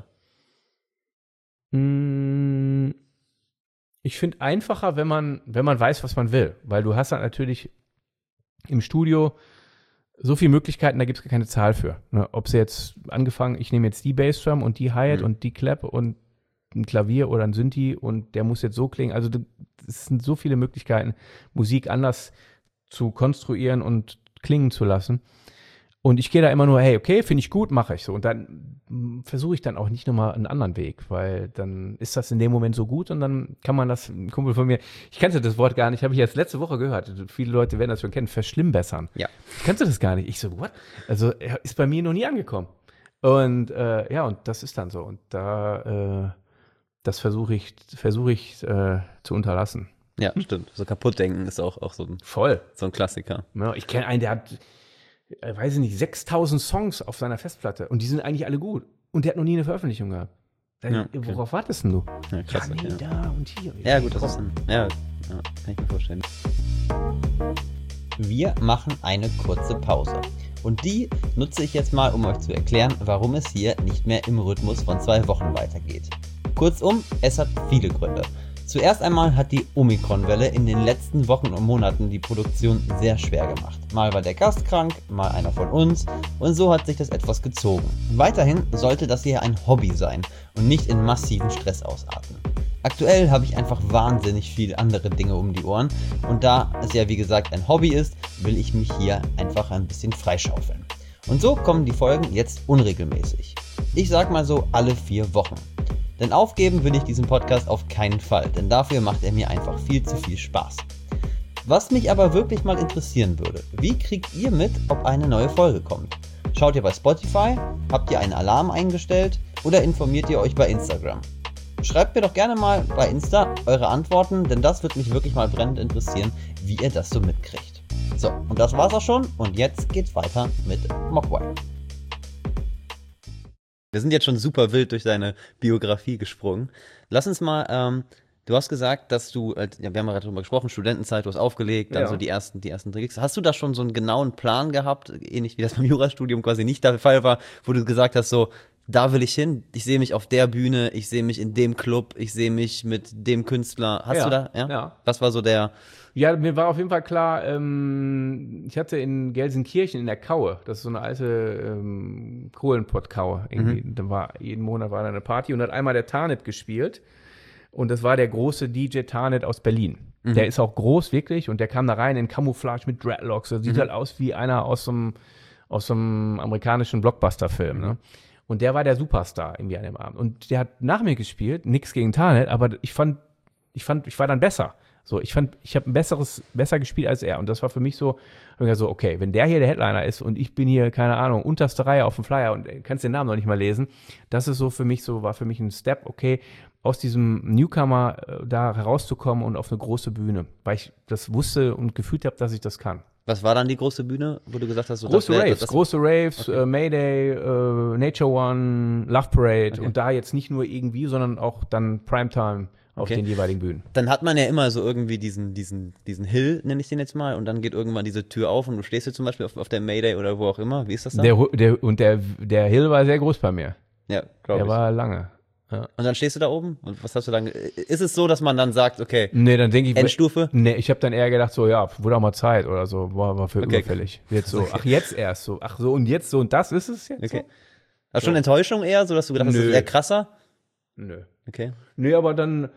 Ich finde einfacher, wenn man weiß, was man will. Weil du hast halt natürlich im Studio so viele Möglichkeiten, da gibt es gar keine Zahl für. Ne? Ob sie jetzt angefangen, ich nehme jetzt die Bassdrum und die Hi-Hat und die Clap und ein Klavier oder ein Synthi und der muss jetzt so klingen. Also es sind so viele Möglichkeiten, Musik anders zu konstruieren und klingen zu lassen. Und ich gehe da immer nur, hey, okay, finde ich gut, mache ich so. Und dann versuche ich dann auch nicht nochmal einen anderen Weg, weil dann ist das in dem Moment so gut und dann kann man das, ein Kumpel von mir, ich kannte das Wort gar nicht, habe ich jetzt letzte Woche gehört, viele Leute werden das schon kennen, verschlimmbessern. Ja. Kannst du das gar nicht? Ich so, what? Also ist bei mir noch nie angekommen. Und ja, und das ist dann so. Und da, das versuche ich zu unterlassen. Ja, stimmt. So kaputtdenken ist auch so ein Klassiker. Ja, ich kenne einen, der hat, weiß ich nicht, 6000 Songs auf seiner Festplatte und die sind eigentlich alle gut. Und der hat noch nie eine Veröffentlichung gehabt. Ja, okay. Worauf wartest denn du? Ja, krass. Ja, nee, Ja. da und hier. Ja, gut, das ist ja, kann ich mir vorstellen. Wir machen eine kurze Pause. Und die nutze ich jetzt mal, um euch zu erklären, warum es hier nicht mehr im Rhythmus von 2 Wochen weitergeht. Kurzum, es hat viele Gründe. Zuerst einmal hat die Omikron-Welle in den letzten Wochen und Monaten die Produktion sehr schwer gemacht. Mal war der Gast krank, mal einer von uns und so hat sich das etwas gezogen. Weiterhin sollte das hier ein Hobby sein und nicht in massiven Stress ausarten. Aktuell habe ich einfach wahnsinnig viele andere Dinge um die Ohren und da es ja wie gesagt ein Hobby ist, will ich mich hier einfach ein bisschen freischaufeln. Und so kommen die Folgen jetzt unregelmäßig. Ich sag mal so alle 4 Wochen. Denn aufgeben will ich diesen Podcast auf keinen Fall, denn dafür macht er mir einfach viel zu viel Spaß. Was mich aber wirklich mal interessieren würde, wie kriegt ihr mit, ob eine neue Folge kommt? Schaut ihr bei Spotify? Habt ihr einen Alarm eingestellt? Oder informiert ihr euch bei Instagram? Schreibt mir doch gerne mal bei Insta eure Antworten, denn das wird mich wirklich mal brennend interessieren, wie ihr das so mitkriegt. So, und das war's auch schon und jetzt geht's weiter mit Mogwai. Wir sind jetzt schon super wild durch deine Biografie gesprungen. Lass uns mal, du hast gesagt, dass du, wir haben ja gerade darüber gesprochen, Studentenzeit, du hast aufgelegt, dann so die ersten Tricks. Hast du da schon so einen genauen Plan gehabt, ähnlich wie das beim Jurastudium quasi nicht der Fall war, wo du gesagt hast, so, da will ich hin, ich sehe mich auf der Bühne, ich sehe mich in dem Club, ich sehe mich mit dem Künstler. Hast du da? Ja. Was war so der... Ja, mir war auf jeden Fall klar, ich hatte in Gelsenkirchen in der Kaue, das ist so eine alte Kohlenpott-Kaue, irgendwie, jeden Monat war da eine Party und hat einmal der Tarnet gespielt und das war der große DJ Tarnet aus Berlin. Der ist auch groß, wirklich, und der kam da rein in Camouflage mit Dreadlocks, das sieht halt aus wie einer aus so einem amerikanischen Blockbuster-Film, ne? Und der war der Superstar irgendwie an dem Abend und der hat nach mir gespielt, nix gegen Tarnet, aber ich war dann besser. So, ich habe besser gespielt als er. Und das war für mich so, okay, wenn der hier der Headliner ist und ich bin hier, keine Ahnung, unterste Reihe auf dem Flyer und kannst den Namen noch nicht mal lesen, das ist war für mich ein Step, okay, aus diesem Newcomer da herauszukommen und auf eine große Bühne, weil ich das wusste und gefühlt habe, dass ich das kann. Was war dann die große Bühne, wo du gesagt hast, so große Raves, okay. Mayday, Nature One, Love Parade okay. Und da jetzt nicht nur irgendwie, sondern auch dann Primetime auf den jeweiligen Bühnen. Dann hat man ja immer so irgendwie diesen Hill, nenne ich den jetzt mal, und dann geht irgendwann diese Tür auf und du stehst jetzt zum Beispiel auf der Mayday oder wo auch immer. Wie ist das dann? Der Hill war sehr groß bei mir. Ja, glaube ich. Der war lange. Ja. Und dann stehst du da oben und was hast du dann? Ist es so, dass man dann sagt, okay, nee, dann denke ich, Endstufe? Nee, ich habe dann eher gedacht, so, ja, wurde auch mal Zeit oder so, war für überfällig. Jetzt so, ach, jetzt erst so, ach so, und jetzt so, und das ist es jetzt okay. so? Hast du schon Enttäuschung eher, so dass du gedacht hast, das ist eher krasser? Nö. Okay. Nö, aber dann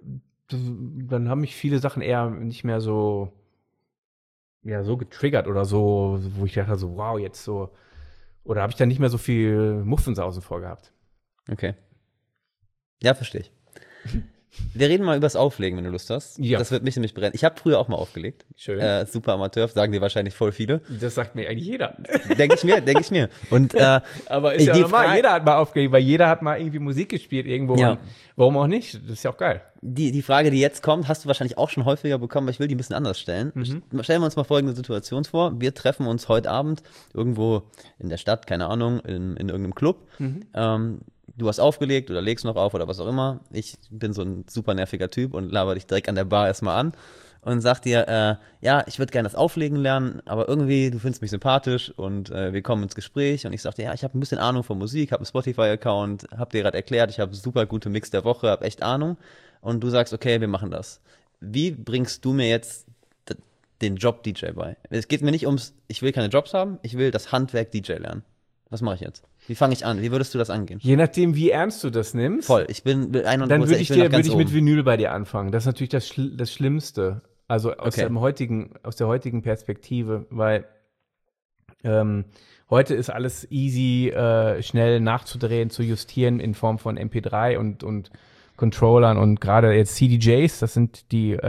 haben mich viele Sachen eher nicht mehr so, ja, so getriggert oder so, wo ich dachte so, wow, jetzt so, oder habe ich dann nicht mehr so viel Muffensausen vorgehabt. Okay. Ja, verstehe ich. Wir reden mal über das Auflegen, wenn du Lust hast. Ja. Das wird mich nämlich brennen. Ich habe früher auch mal aufgelegt. Schön. Super Amateur, sagen dir wahrscheinlich voll viele. Das sagt mir eigentlich jeder. Denke ich mir. Und, aber ist ja normal, jeder hat mal aufgelegt, weil jeder hat mal irgendwie Musik gespielt irgendwo. Ja. Warum auch nicht? Das ist ja auch geil. Die Frage, die jetzt kommt, hast du wahrscheinlich auch schon häufiger bekommen, aber ich will die ein bisschen anders stellen. Stellen wir uns mal folgende Situation vor. Wir treffen uns heute Abend irgendwo in der Stadt, keine Ahnung, in irgendeinem Club. Du hast aufgelegt oder legst noch auf oder was auch immer. Ich bin so ein super nerviger Typ und laber dich direkt an der Bar erstmal an und sag dir, ja, ich würde gerne das Auflegen lernen, aber irgendwie, du findest mich sympathisch und wir kommen ins Gespräch und ich sag dir, ja, ich habe ein bisschen Ahnung von Musik, habe einen Spotify-Account, hab dir gerade erklärt, ich habe super gute Mix der Woche, habe echt Ahnung und du sagst, okay, wir machen das. Wie bringst du mir jetzt den Job DJ bei? Es geht mir nicht ums, ich will keine Jobs haben, ich will das Handwerk DJ lernen. Was mache ich jetzt? Wie fange ich an? Wie würdest du das angehen? Je nachdem, wie ernst du das nimmst. Voll. Ich bin 100%. Dann würde ich mit Vinyl bei dir anfangen. Das ist natürlich das Schlimmste. Also aus der heutigen Perspektive, weil heute ist alles easy, schnell nachzudrehen, zu justieren in Form von MP3 und Controllern und gerade jetzt CDJs, das sind die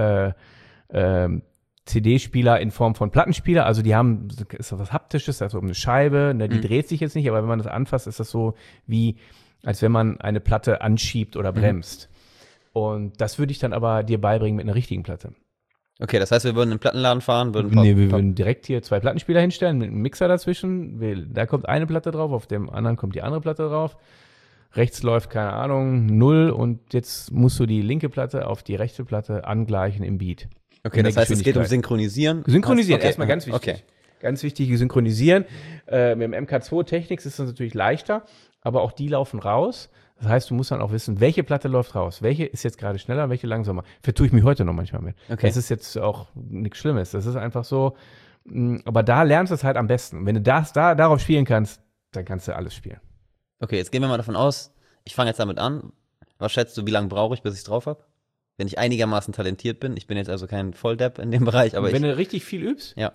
CD-Spieler in Form von Plattenspieler, also die haben, ist was Haptisches, also eine Scheibe, ne, die dreht sich jetzt nicht, aber wenn man das anfasst, ist das so wie, als wenn man eine Platte anschiebt oder bremst. Und das würde ich dann aber dir beibringen mit einer richtigen Platte. Okay, das heißt, wir würden in den Plattenladen fahren, wir würden direkt hier 2 Plattenspieler hinstellen, mit einem Mixer dazwischen, da kommt eine Platte drauf, auf dem anderen kommt die andere Platte drauf. Rechts läuft, keine Ahnung, 0 und jetzt musst du die linke Platte auf die rechte Platte angleichen im Beat. Okay, das heißt, es geht um Synchronisieren? Synchronisieren, erstmal ganz wichtig. Okay. Ganz wichtig, Synchronisieren. Mit dem MK2 Technics ist das natürlich leichter, aber auch die laufen raus. Das heißt, du musst dann auch wissen, welche Platte läuft raus. Welche ist jetzt gerade schneller, welche langsamer. Vertue ich mich heute noch manchmal mit. Okay. Das ist jetzt auch nichts Schlimmes. Das ist einfach so, aber da lernst du es halt am besten. Wenn du darauf spielen kannst, dann kannst du alles spielen. Okay, jetzt gehen wir mal davon aus, ich fange jetzt damit an. Was schätzt du, wie lange brauche ich, bis ich es drauf habe? Wenn ich einigermaßen talentiert bin. Ich bin jetzt also kein Volldepp in dem Bereich, aber wenn du richtig viel übst? Ja.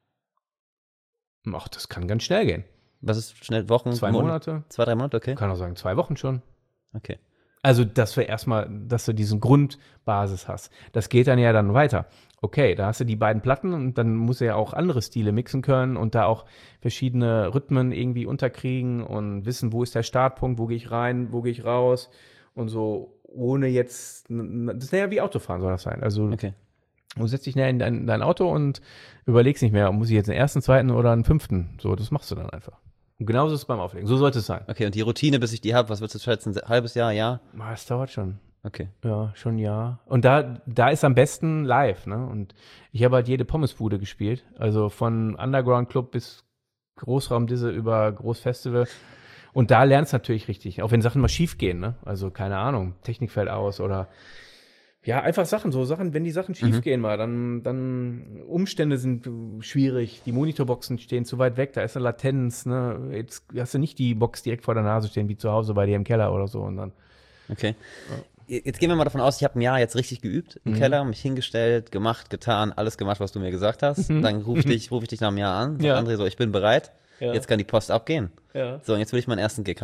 Ach, das kann ganz schnell gehen. Was ist schnell? Wochen? 2 Monate? 2, 3 Monate, okay. Kann auch sagen, 2 Wochen schon. Okay. Also, dass du diesen Grundbasis hast. Das geht dann ja dann weiter. Okay, da hast du die beiden Platten und dann musst du ja auch andere Stile mixen können und da auch verschiedene Rhythmen irgendwie unterkriegen und wissen, wo ist der Startpunkt, wo gehe ich rein, wo gehe ich raus und so. Ohne jetzt, das ist ja wie Autofahren soll das sein. Also du setzt dich näher in dein Auto und überlegst nicht mehr, muss ich jetzt einen ersten, zweiten oder einen 5. So, das machst du dann einfach. Und genauso ist es beim Auflegen. So sollte es sein. Okay, und die Routine, bis ich die habe, was würdest du schätzen? Ein halbes Jahr, Jahr? Das dauert schon. Okay. Ja, schon ein Jahr. Und da ist am besten live, ne? Und ich habe halt jede Pommesbude gespielt. Also von Underground Club bis Großraumdisse über Großfestival. Und da lernst du natürlich richtig, auch wenn Sachen mal schief gehen, ne? Also, keine Ahnung, Technik fällt aus oder ja, einfach Sachen, wenn die Sachen schief gehen mal, dann Umstände sind schwierig, die Monitorboxen stehen zu weit weg, da ist eine Latenz, ne? Jetzt hast du nicht die Box direkt vor der Nase stehen, wie zu Hause bei dir im Keller oder so und dann. Okay. Jetzt gehen wir mal davon aus, ich habe ein Jahr jetzt richtig geübt im Keller, mich hingestellt, gemacht, getan, alles gemacht, was du mir gesagt hast. Dann ruf ich dich nach einem Jahr an, sag André so, ich bin bereit. Ja. Jetzt kann die Post abgehen. Ja. So, und jetzt will ich meinen ersten Gig haben.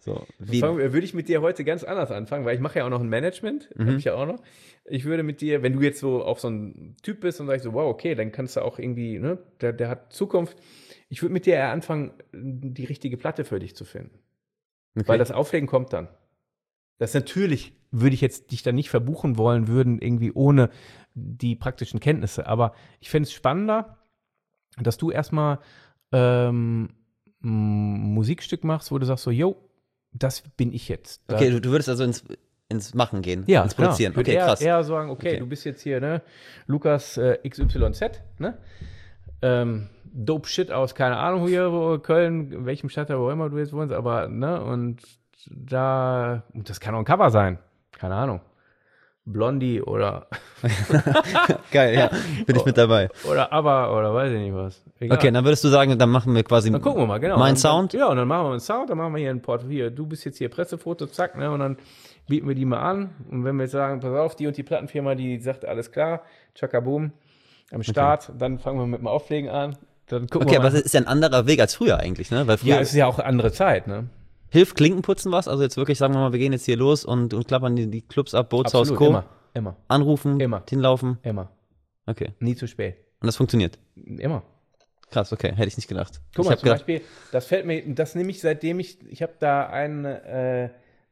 So, Würde ich mit dir heute ganz anders anfangen, weil ich mache ja auch noch ein Management, habe ich ja auch noch. Ich würde mit dir, wenn du jetzt so auch so ein Typ bist und sagst so, wow, okay, dann kannst du auch irgendwie, ne, der hat Zukunft. Ich würde mit dir eher anfangen, die richtige Platte für dich zu finden. Okay. Weil das Auflegen kommt dann. Das natürlich würde ich jetzt dich dann nicht verbuchen wollen würden, irgendwie ohne die praktischen Kenntnisse. Aber ich fände es spannender, dass du erstmal ein Musikstück machst, wo du sagst so, yo, das bin ich jetzt. Okay, du würdest also ins Machen gehen, Ja, ins Produzieren. Klar. Okay, krass. Eher sagen, okay, du bist jetzt hier, ne, Lukas XYZ, ne? Dope Shit aus, keine Ahnung, hier, wo Köln, welchem Stadtteil, wo immer du jetzt wohnst, aber, ne, und das kann auch ein Cover sein, keine Ahnung. Blondie oder Geil, ja, bin ich mit dabei. Oder ABBA oder weiß ich nicht was. Egal. Okay, dann würdest du sagen, dann machen wir quasi Dann gucken wir mal, genau. meinen Sound? Ja, und dann machen wir einen Sound, dann machen wir hier ein Porträt. Du bist jetzt hier Pressefoto, zack, ne, und dann bieten wir die mal an. Und wenn wir jetzt sagen, pass auf, die und die Plattenfirma, die sagt, alles klar, Chakaboom, am Start, dann fangen wir mit dem Auflegen an. Dann gucken wir aber mal. das ist ja ein anderer Weg als früher eigentlich, ne? Weil früher Ja, es ist ja auch eine andere Zeit, ne? hilft Klinkenputzen was? Also jetzt wirklich, sagen wir mal, wir gehen jetzt hier los und klappern die Clubs ab, Bootshaus, Absolut, Co. immer. Anrufen, Immer. hinlaufen. Immer. Okay. Nie zu spät. Und das funktioniert. Immer. Krass, okay, hätte ich nicht gedacht. Guck Ich mal, hab zum gedacht, Beispiel, das fällt mir, das nehme ich seitdem ich habe da ein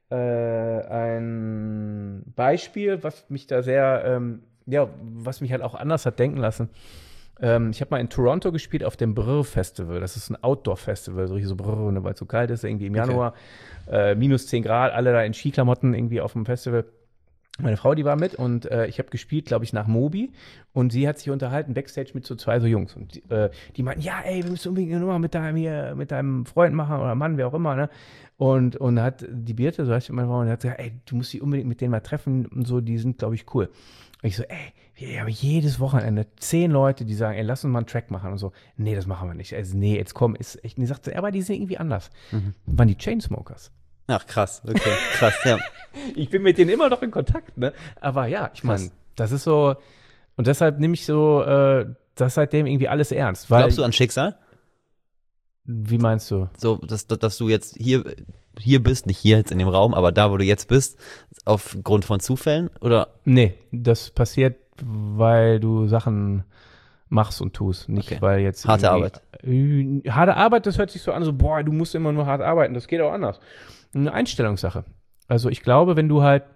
Beispiel, was mich da sehr, was mich halt auch anders hat denken lassen. Ich habe mal in Toronto gespielt auf dem Brr Festival. Das ist ein Outdoor-Festival, so richtig so Brr, weil es so kalt ist, irgendwie im Januar. Minus 10 Grad, alle da in Skiklamotten irgendwie auf dem Festival. Meine Frau, die war mit und ich habe gespielt, glaube ich, nach Moby und sie hat sich unterhalten, Backstage mit so zwei so Jungs und die meinten, ja, ey, wir müssen unbedingt eine Nummer mit deinem Freund machen oder Mann, wer auch immer, ne? Und hat die Birte, so heißt meine Frau, und hat gesagt, ey, du musst dich unbedingt mit denen mal treffen und so, die sind, glaube ich, cool. Und ich so, ey, wir haben jedes Wochenende 10 Leute, die sagen, ey, lass uns mal einen Track machen und so. Nee, das machen wir nicht. Also, nee, jetzt komm, ist echt. Und die sagte, aber die sind irgendwie anders. Waren die Chainsmokers. ach krass, okay, krass, ja. Ich bin mit denen immer noch in Kontakt, ne? Aber ja, ich meine, das ist so, und deshalb nehme ich so, das seitdem irgendwie alles ernst. Weil, Glaubst du an Schicksal? wie meinst du? So, dass du jetzt hier bist, nicht hier jetzt in dem Raum, aber da, wo du jetzt bist, aufgrund von Zufällen, oder? Nee, das passiert, weil du Sachen machst und tust, nicht Okay. weil jetzt Harte Arbeit. Harte Arbeit, das hört sich so an, so, boah, du musst immer nur hart arbeiten, das geht auch anders. Eine Einstellungssache. Also ich glaube, wenn du halt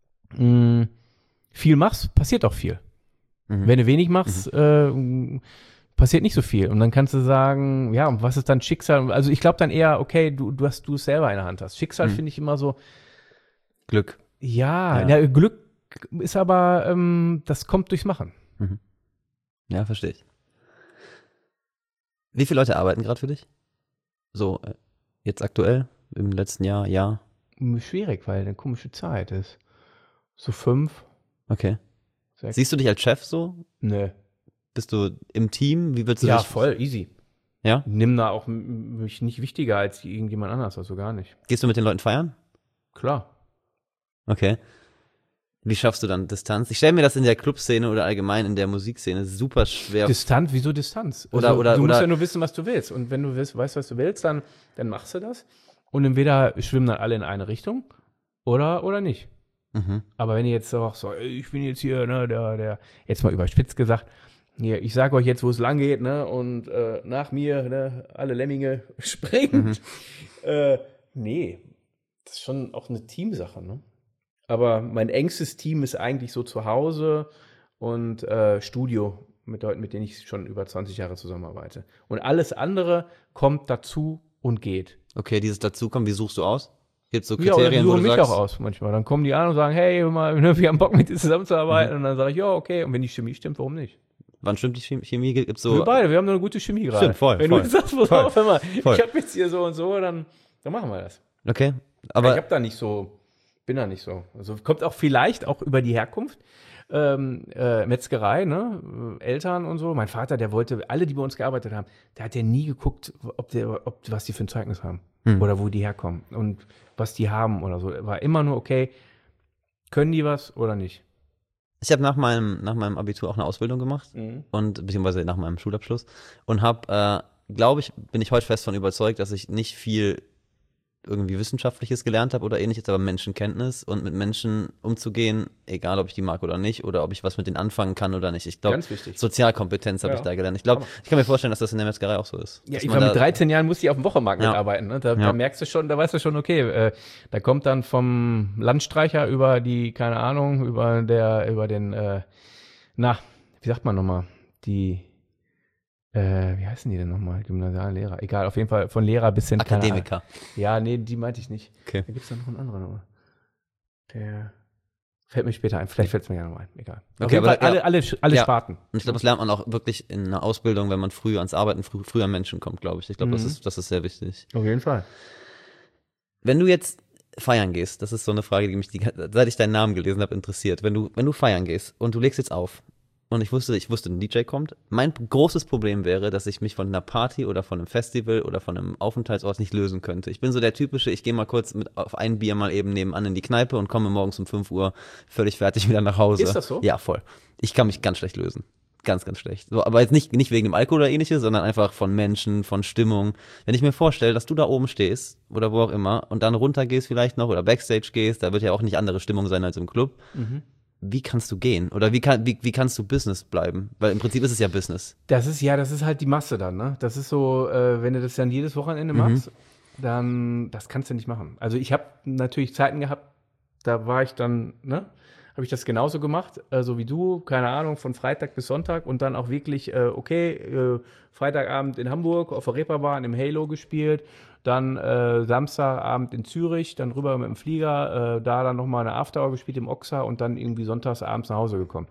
viel machst, passiert auch viel. Wenn du wenig machst, passiert nicht so viel. Und dann kannst du sagen, ja, was ist dann Schicksal? Also ich glaube dann eher, okay, du es selber in der Hand hast. Schicksal finde ich immer so, Glück. ja, Ja. ja, Glück ist aber, das kommt durchs Machen. Ja, verstehe ich. Wie viele Leute arbeiten gerade für dich? So, jetzt aktuell, im letzten Jahr? Schwierig, weil eine komische Zeit ist. So 5, Okay. 6. Siehst du dich als Chef so? Nö. Bist du im Team? Wie würdest du Ja, dich? voll, easy. Ja? Nimm da auch mich nicht wichtiger als irgendjemand anders, also gar nicht. Gehst du mit den Leuten feiern? Klar. Okay. Wie schaffst du dann Distanz? Ich stelle mir das in der Clubszene oder allgemein in der Musikszene super schwer. Distanz, wieso Distanz? Oder- Also, oder- du musst oder- ja nur wissen, was du willst. Und wenn du weißt, was du willst, dann machst du das. Und entweder schwimmen dann alle in eine Richtung oder nicht. Aber wenn ihr jetzt auch so, ey, ich bin jetzt hier, ne, der jetzt mal überspitzt gesagt, hier, ich sage euch jetzt, wo es lang geht, ne, und nach mir, ne, alle Lemminge springen. Nee, das ist schon auch eine Teamsache, ne? Aber mein engstes Team ist eigentlich so zu Hause und Studio mit Leuten, mit denen ich schon über 20 Jahre zusammenarbeite. Und alles andere kommt dazu und geht. Okay, dieses Dazukommen, wie suchst du aus? Gibt es so Ja, oder die Kriterien, wo suchen du mich sagst, auch aus manchmal. Dann kommen die an und sagen, hey, hör mal, ne, wir haben Bock mit dir zusammenzuarbeiten. Und dann sage ich, ja, okay. Und wenn die Chemie stimmt, warum nicht? wann stimmt die Chemie? Gibt's so? Wir beide, wir haben nur eine gute Chemie gerade. Stimmt, voll, Wenn voll. du sagst, pass Voll. auf, hör mal, Voll. ich habe jetzt hier so und so, dann machen wir das. Okay, Ich aber habe da nicht so, bin da nicht so. Also kommt auch vielleicht auch über die Herkunft. Metzgerei, ne? Eltern und so. Mein Vater, der wollte, alle, die bei uns gearbeitet haben, der hat ja nie geguckt, was die für ein Zeugnis haben. Oder wo die herkommen und was die haben oder so. War immer nur, okay, können die was oder nicht? ich habe nach meinem Abitur auch eine Ausbildung gemacht und beziehungsweise nach meinem Schulabschluss und habe, glaube ich, bin ich heute fest von überzeugt, dass ich nicht viel irgendwie Wissenschaftliches gelernt habe oder ähnliches, aber Menschenkenntnis und mit Menschen umzugehen, egal ob ich die mag oder nicht, oder ob ich was mit denen anfangen kann oder nicht. Ich glaube, Sozialkompetenz habe ich da gelernt. Ich glaube, ich kann mir vorstellen, dass das in der Metzgerei auch so ist. Ja, ich war mit 13 Jahren musste ich auf dem Wochenmarkt mitarbeiten. Ne? Da merkst du schon, da weißt du schon, okay, da kommt dann vom Landstreicher über die, keine Ahnung, über den, wie sagt man nochmal, wie heißen die denn nochmal? Gymnasiallehrer. Egal, auf jeden Fall von Lehrer bis hin. Akademiker. Ja, nee, die meinte ich nicht. Okay. Da gibt es dann noch einen anderen nochmal. Der fällt mir später ein. Vielleicht fällt es mir ja noch ein. Egal. Okay, aber alle Sparten. Und ich glaube, das lernt man auch wirklich in einer Ausbildung, wenn man früh ans Arbeiten, früh an Menschen kommt, glaube ich. Ich glaube, das ist sehr wichtig. Auf jeden Fall. Wenn du jetzt feiern gehst, das ist so eine Frage, die mich, seit ich deinen Namen gelesen habe, interessiert. Wenn du feiern gehst und du legst jetzt auf, und ich wusste, ein DJ kommt. Mein großes Problem wäre, dass ich mich von einer Party oder von einem Festival oder von einem Aufenthaltsort nicht lösen könnte. Ich bin so der typische, ich gehe mal kurz auf ein Bier mal eben nebenan in die Kneipe und komme morgens um 5 Uhr völlig fertig wieder nach Hause. Ist das so? Ja, voll. Ich kann mich ganz schlecht lösen. Ganz, ganz schlecht. So, aber jetzt nicht wegen dem Alkohol oder ähnliches, sondern einfach von Menschen, von Stimmung. Wenn ich mir vorstelle, dass du da oben stehst oder wo auch immer und dann runtergehst vielleicht noch oder Backstage gehst, da wird ja auch nicht andere Stimmung sein als im Club. Wie kannst du gehen? Oder wie kannst du Business bleiben? Weil im Prinzip ist es ja Business. Das ist halt die Masse dann, ne? Das ist so, wenn du das dann jedes Wochenende machst, dann, das kannst du nicht machen. Also ich habe natürlich Zeiten gehabt, da war ich dann, ne? Habe ich das genauso gemacht, so wie du, keine Ahnung, von Freitag bis Sonntag und dann auch wirklich, Freitagabend in Hamburg auf der Reeperbahn im Halo gespielt, dann Samstagabend in Zürich, dann rüber mit dem Flieger, da dann nochmal eine Afterhour gespielt im Oxa und dann irgendwie sonntags abends nach Hause gekommen.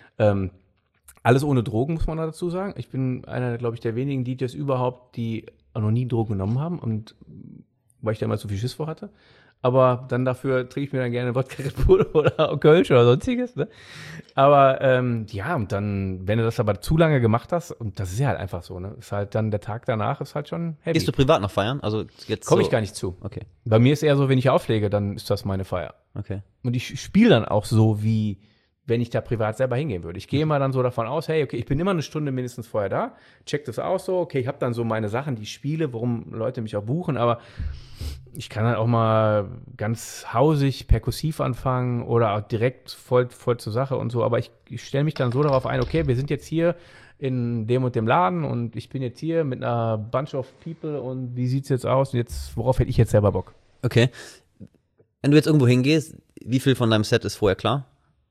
Alles ohne Drogen, muss man dazu sagen. Ich bin einer, glaube ich, der wenigen DJs überhaupt, die noch nie Drogen genommen haben und weil ich da immer so viel Schiss vor hatte. Aber dann dafür trinke ich mir dann gerne Wodka Red Bull oder Kölsch oder sonstiges. Ne? Aber und dann, wenn du das aber zu lange gemacht hast, und das ist ja halt einfach so, ne, ist halt dann der Tag danach ist halt schon heavy. Gehst du privat noch feiern? Also jetzt komme ich gar nicht zu. Okay. Bei mir ist eher so, wenn ich auflege, dann ist das meine Feier. Okay. Und ich spiele dann auch so, wie wenn ich da privat selber hingehen würde. Ich gehe immer dann so davon aus, hey, okay, ich bin immer eine Stunde mindestens vorher da, check das auch so, okay, ich habe dann so meine Sachen, die ich spiele, warum Leute mich auch buchen, aber ich kann dann auch mal ganz hausig, perkussiv anfangen oder auch direkt voll zur Sache und so, aber ich stelle mich dann so darauf ein, okay, wir sind jetzt hier in dem und dem Laden und ich bin jetzt hier mit einer bunch of people und wie sieht's jetzt aus und jetzt, worauf hätte ich jetzt selber Bock? Okay. Wenn du jetzt irgendwo hingehst, wie viel von deinem Set ist vorher klar?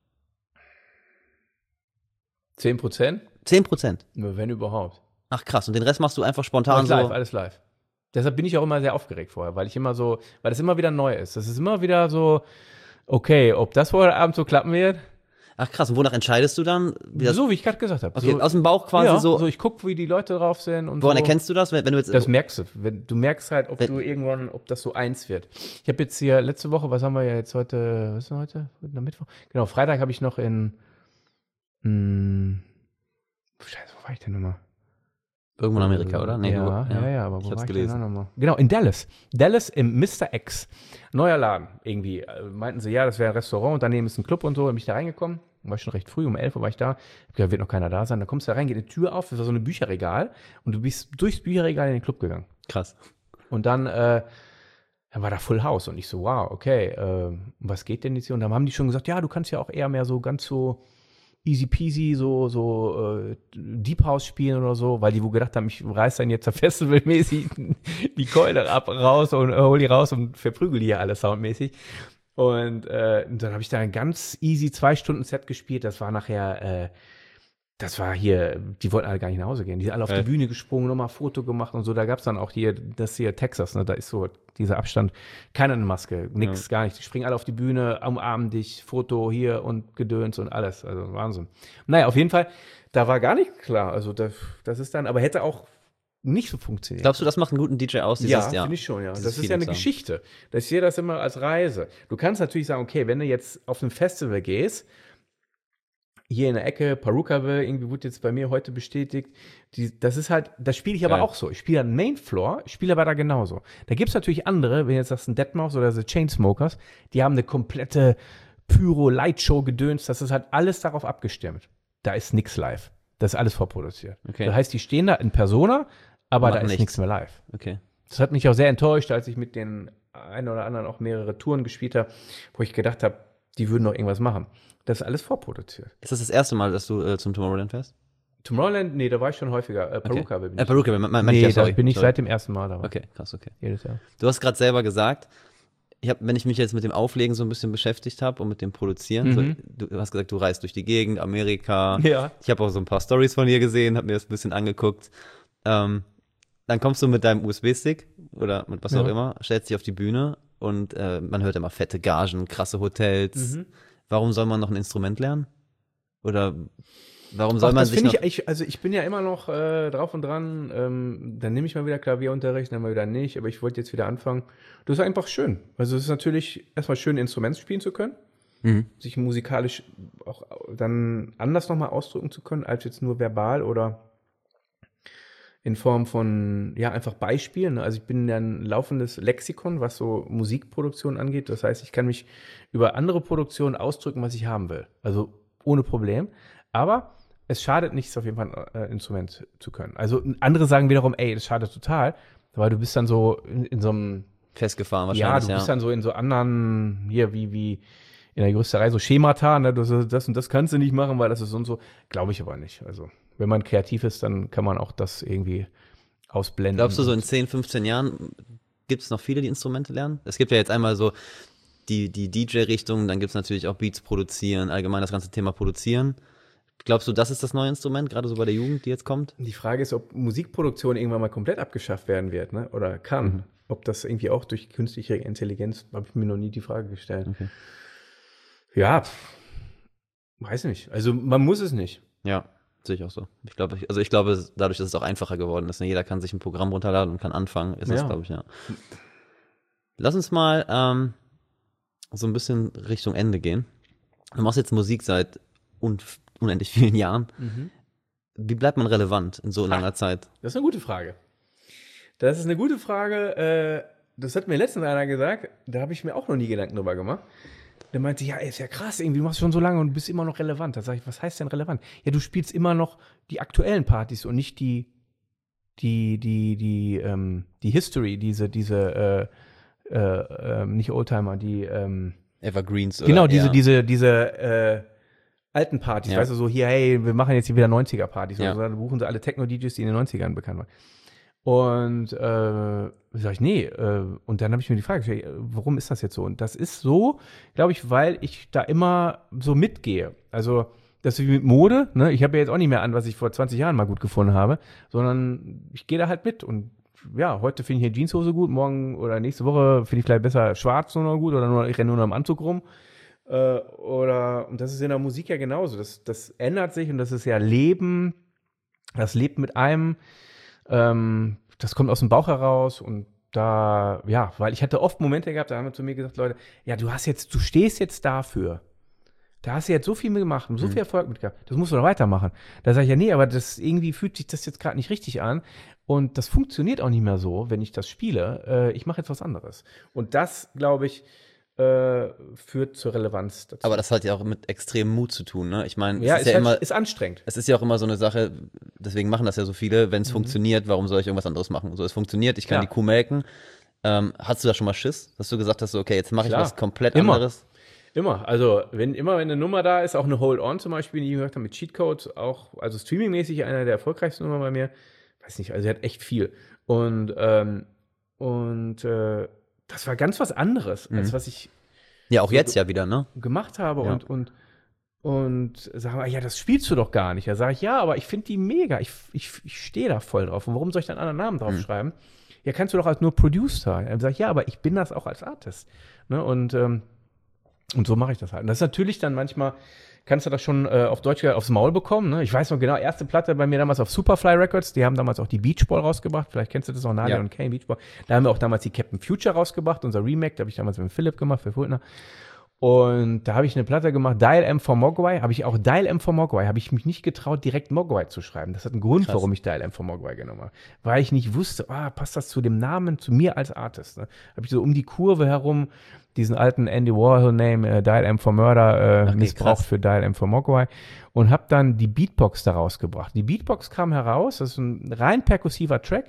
10%? 10%? Wenn überhaupt. Ach krass, und den Rest machst du einfach spontan Alles live. Deshalb bin ich auch immer sehr aufgeregt vorher, weil das immer wieder neu ist. Das ist immer wieder so, okay, ob das heute Abend so klappen wird. Ach krass, und wonach entscheidest du dann? So, wie ich gerade gesagt habe. Okay, so, aus dem Bauch quasi so. So, ich gucke, wie die Leute drauf sind. Und woran so. Erkennst du das? Wenn du jetzt das merkst du. Du merkst halt, ob das so eins wird. Ich habe jetzt hier letzte Woche, was haben wir ja jetzt heute, was ist denn heute? Mittwoch? Genau, Freitag habe ich noch Scheiße, wo war ich denn nochmal? Irgendwo in Amerika, oder? Nee, ja, aber wo war ich gelesen. denn nochmal? Genau, in Dallas. Dallas im Mr. X. Neuer Laden, irgendwie. Meinten sie, ja, das wäre ein Restaurant und daneben ist ein Club und so. Dann bin ich da reingekommen. War schon recht früh, um 11 Uhr war ich da. Da wird noch keiner da sein. Da kommst du da rein, geht eine Tür auf, das war so ein Bücherregal und du bist durchs Bücherregal in den Club gegangen. Krass. Und dann war da Full House und ich so, wow, okay, was geht denn jetzt hier? Und dann haben die schon gesagt, ja, du kannst ja auch eher mehr so ganz so easy peasy, so Deep House spielen oder so, weil die wohl gedacht haben, ich reiß dann jetzt festivalmäßig die Keule raus und hol die raus und verprügel die hier alle soundmäßig. Und dann habe ich da ein ganz easy 2-Stunden-Set gespielt. Das war nachher, die wollten alle gar nicht nach Hause gehen. Die sind alle auf die Bühne gesprungen, nochmal ein Foto gemacht und so. Da gab es dann auch das hier Texas, ne? Da ist so dieser Abstand, keiner eine Maske, nix, gar nicht. Die springen alle auf die Bühne, umarmen dich, Foto hier und Gedöns und alles. Also Wahnsinn. Naja, auf jeden Fall, da war gar nicht klar. Also das ist dann, aber hätte auch nicht so funktioniert. Glaubst du, das macht einen guten DJ aus? Ja, finde ich schon, ja. Das ist ja eine Geschichte. Ich sehe das immer als Reise. Du kannst natürlich sagen, okay, wenn du jetzt auf ein Festival gehst, hier in der Ecke, Perukaville, irgendwie wurde jetzt bei mir heute bestätigt, das ist halt, das spiele ich aber auch so. Ich spiele an Main Floor, spiele aber da genauso. Da gibt es natürlich andere, wenn du jetzt sagst, ein Deadmau5 oder The Chainsmokers, die haben eine komplette Pyro-Lightshow-Gedöns, das ist halt alles darauf abgestimmt. Da ist nichts live. Das ist alles vorproduziert. Okay. Das heißt, die stehen da in Persona, aber da ist nichts mehr live. Okay. Das hat mich auch sehr enttäuscht, als ich mit den einen oder anderen auch mehrere Touren gespielt habe, wo ich gedacht habe, die würden noch irgendwas machen. Das ist alles vorproduziert. Ist das erste Mal, dass du zum Tomorrowland fährst? Tomorrowland, nee, da war ich schon häufiger. Peruka bin ich. Peruka, Da bin ich seit dem ersten Mal dabei. Okay, krass, okay. Jedes Jahr. Du hast gerade selber gesagt, wenn ich mich jetzt mit dem Auflegen so ein bisschen beschäftigt habe und mit dem Produzieren, so, du hast gesagt, du reist durch die Gegend, Amerika. Ja. Ich habe auch so ein paar Stories von dir gesehen, habe mir das ein bisschen angeguckt. Dann kommst du mit deinem USB-Stick oder mit was auch immer, stellst dich auf die Bühne und man hört immer fette Gagen, krasse Hotels. Warum soll man noch ein Instrument lernen? Oder warum soll man sich noch... Ich bin ja immer noch drauf und dran, dann nehme ich mal wieder Klavierunterricht, dann mal wieder nicht, aber ich wollte jetzt wieder anfangen. Das ist einfach schön. Also es ist natürlich erstmal schön, ein Instrument spielen zu können, sich musikalisch auch dann anders nochmal ausdrücken zu können, als jetzt nur verbal oder in Form von, ja, einfach Beispielen. Also ich bin ja ein laufendes Lexikon, was so Musikproduktion angeht. Das heißt, ich kann mich über andere Produktionen ausdrücken, was ich haben will. Also ohne Problem. Aber es schadet nichts, auf jeden Fall ein Instrument zu können. Also andere sagen wiederum, ey, das schadet total, weil du bist dann so in so einem festgefahren wahrscheinlich, ja, du bist dann so in so anderen, hier wie in der Juristerei, so Schemata, ne, das und das kannst du nicht machen, weil das ist so und so. Glaube ich aber nicht. Also wenn man kreativ ist, dann kann man auch das irgendwie ausblenden. Glaubst du, so in 10, 15 Jahren gibt es noch viele, die Instrumente lernen? Es gibt ja jetzt einmal so die DJ-Richtung, dann gibt es natürlich auch Beats produzieren, allgemein das ganze Thema produzieren. Glaubst du, das ist das neue Instrument, gerade so bei der Jugend, die jetzt kommt? Die Frage ist, ob Musikproduktion irgendwann mal komplett abgeschafft werden wird, ne? Oder kann. Ob das irgendwie auch durch künstliche Intelligenz, habe ich mir noch nie die Frage gestellt. Okay. Ja, weiß nicht. Also man muss es nicht. Ja, sehe ich auch so. Ich glaube, dadurch, dass es auch einfacher geworden ist, ne? Jeder kann sich ein Programm runterladen und kann anfangen, ist das, glaube ich, ja. Lass uns mal so ein bisschen Richtung Ende gehen. Du machst jetzt Musik seit unendlich vielen Jahren. Wie bleibt man relevant in so langer Zeit? Das ist eine gute Frage. Das ist eine gute Frage. Das hat mir letztens einer gesagt, da habe ich mir auch noch nie Gedanken drüber gemacht. Der meinte, ja, ist ja krass, irgendwie, du machst schon so lange und bist immer noch relevant. Da sage ich, was heißt denn relevant? Ja, du spielst immer noch die aktuellen Partys und nicht die History, diese nicht Oldtimer, die Evergreens. Genau, diese alten Partys, weißt du, so hier, hey, wir machen jetzt hier wieder 90er-Partys. Ja. Also, dann buchen sie alle Techno-DJs, die in den 90ern bekannt waren. Und sag ich, nee. Und dann habe ich mir die Frage gestellt, warum ist das jetzt so? Und das ist so, glaube ich, weil ich da immer so mitgehe. Also das ist wie mit Mode, ne? Ich habe ja jetzt auch nicht mehr an, was ich vor 20 Jahren mal gut gefunden habe, sondern ich gehe da halt mit. Und ja, heute finde ich hier Jeanshose gut, morgen oder nächste Woche finde ich vielleicht besser schwarz nur noch gut oder ich renne nur noch im Anzug rum. Und das ist in der Musik ja genauso. Das ändert sich und das ist ja Leben. Das lebt mit einem. Das kommt aus dem Bauch heraus und da, ja, weil ich hatte oft Momente gehabt, da haben wir zu mir gesagt, Leute, ja, du stehst jetzt dafür. Da hast du jetzt so viel gemacht und so viel Erfolg mit gehabt. Das musst du doch weitermachen. Da sage ich ja, nee, aber irgendwie fühlt sich das jetzt gerade nicht richtig an. Und das funktioniert auch nicht mehr so, wenn ich das spiele. Ich mache jetzt was anderes. Und das, glaube ich, führt zur Relevanz dazu. Aber das hat ja auch mit extremem Mut zu tun, ne? Ich meine, ja, ist anstrengend. Es ist ja auch immer so eine Sache, deswegen machen das ja so viele, wenn es funktioniert, warum soll ich irgendwas anderes machen? So, es funktioniert, ich kann die Kuh melken. Hast du da schon mal Schiss, dass du gesagt hast, so, okay, jetzt mache ich was komplett anderes? Immer. Also, wenn eine Nummer da ist, auch eine Hold-On zum Beispiel, die ich gehört habe mit Cheatcode, auch, also streamingmäßig einer der erfolgreichsten Nummern bei mir. Weiß nicht, also er hat echt viel. Und das war ganz was anderes, als was ich ja auch so jetzt ja wieder, ne? Gemacht habe und sagen, ja, das spielst du doch gar nicht. Da sage ich, ja, aber ich finde die mega. Ich stehe da voll drauf. Und warum soll ich dann einen anderen Namen draufschreiben? Ja, kannst du doch als nur Producer. Dann sage ich, ja, aber ich bin das auch als Artist. Ne? Und so mache ich das halt. Und das ist natürlich dann manchmal, kannst du das schon auf Deutsch aufs Maul bekommen. Ne? Ich weiß noch genau, erste Platte bei mir damals auf Superfly Records, die haben damals auch die Beach Ball rausgebracht. Vielleicht kennst du das auch, Nadia und Kane Beach Ball. Da haben wir auch damals die Captain Future rausgebracht, unser Remake, da habe ich damals mit Philipp gemacht, für Fultner. Und da habe ich eine Platte gemacht, Dial M for Mogwai, habe ich mich nicht getraut, direkt Mogwai zu schreiben. Das hat einen Grund, warum ich Dial M for Mogwai genommen habe. Weil ich nicht wusste, passt das zu dem Namen, zu mir als Artist. Ne? Habe ich so um die Kurve herum diesen alten Andy Warhol-Name, Dial M for Murder, missbraucht für Dial M for Mogwai und habe dann die Beatbox daraus gebracht. Die Beatbox kam heraus, das ist ein rein perkussiver Track,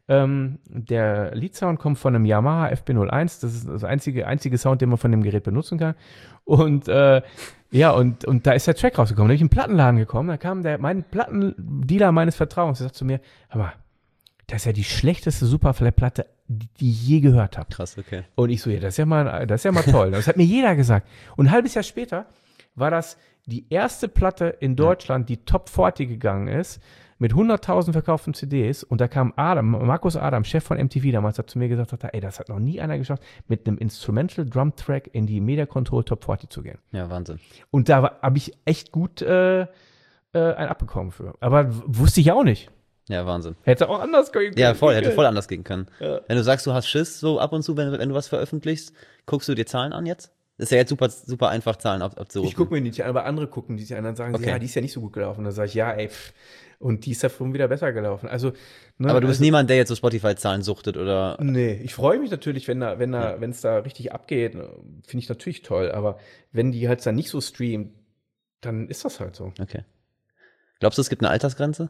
Der Lead-Sound kommt von einem Yamaha FB01. Das ist das einzige Sound, den man von dem Gerät benutzen kann. Und und da ist der Track rausgekommen. Da bin ich in den Plattenladen gekommen. Da kam mein Plattendealer meines Vertrauens. Der sagt zu mir, hör mal, das ist ja die schlechteste Superfly-Platte, die ich je gehört habe. Krass, okay. Und ich so, ja, das ist ja mal toll. Das hat mir jeder gesagt. Und ein halbes Jahr später war das die erste Platte in Deutschland, die Top 40 gegangen ist, mit 100.000 verkauften CDs. Und da kam Markus Adam, Chef von MTV damals, hat zu mir gesagt, ey, das hat noch nie einer geschafft, mit einem Instrumental Drum Track in die Media Control Top 40 zu gehen. Ja, Wahnsinn. Und da habe ich echt gut einen abbekommen für. Aber wusste ich auch nicht. Ja, Wahnsinn. Hätte auch anders gehen können. Ja, hätte voll anders gehen können. Ja. Wenn du sagst, du hast Schiss, so ab und zu, wenn du was veröffentlichst, guckst du dir Zahlen an jetzt? Ist ja jetzt super, super einfach, Zahlen abzurufen. Ich gucke mir nicht an, aber andere gucken die sich an, dann sagen sie, ja, die ist ja nicht so gut gelaufen. Dann sage ich, ja, ey, und die ist davon wieder besser gelaufen. Also, ne, aber du bist niemand, der jetzt so Spotify-Zahlen suchtet, oder? Nee, ich freue mich natürlich, wenn es da richtig abgeht, finde ich natürlich toll. Aber wenn die halt dann nicht so streamt, dann ist das halt so. Okay. Glaubst du, es gibt eine Altersgrenze?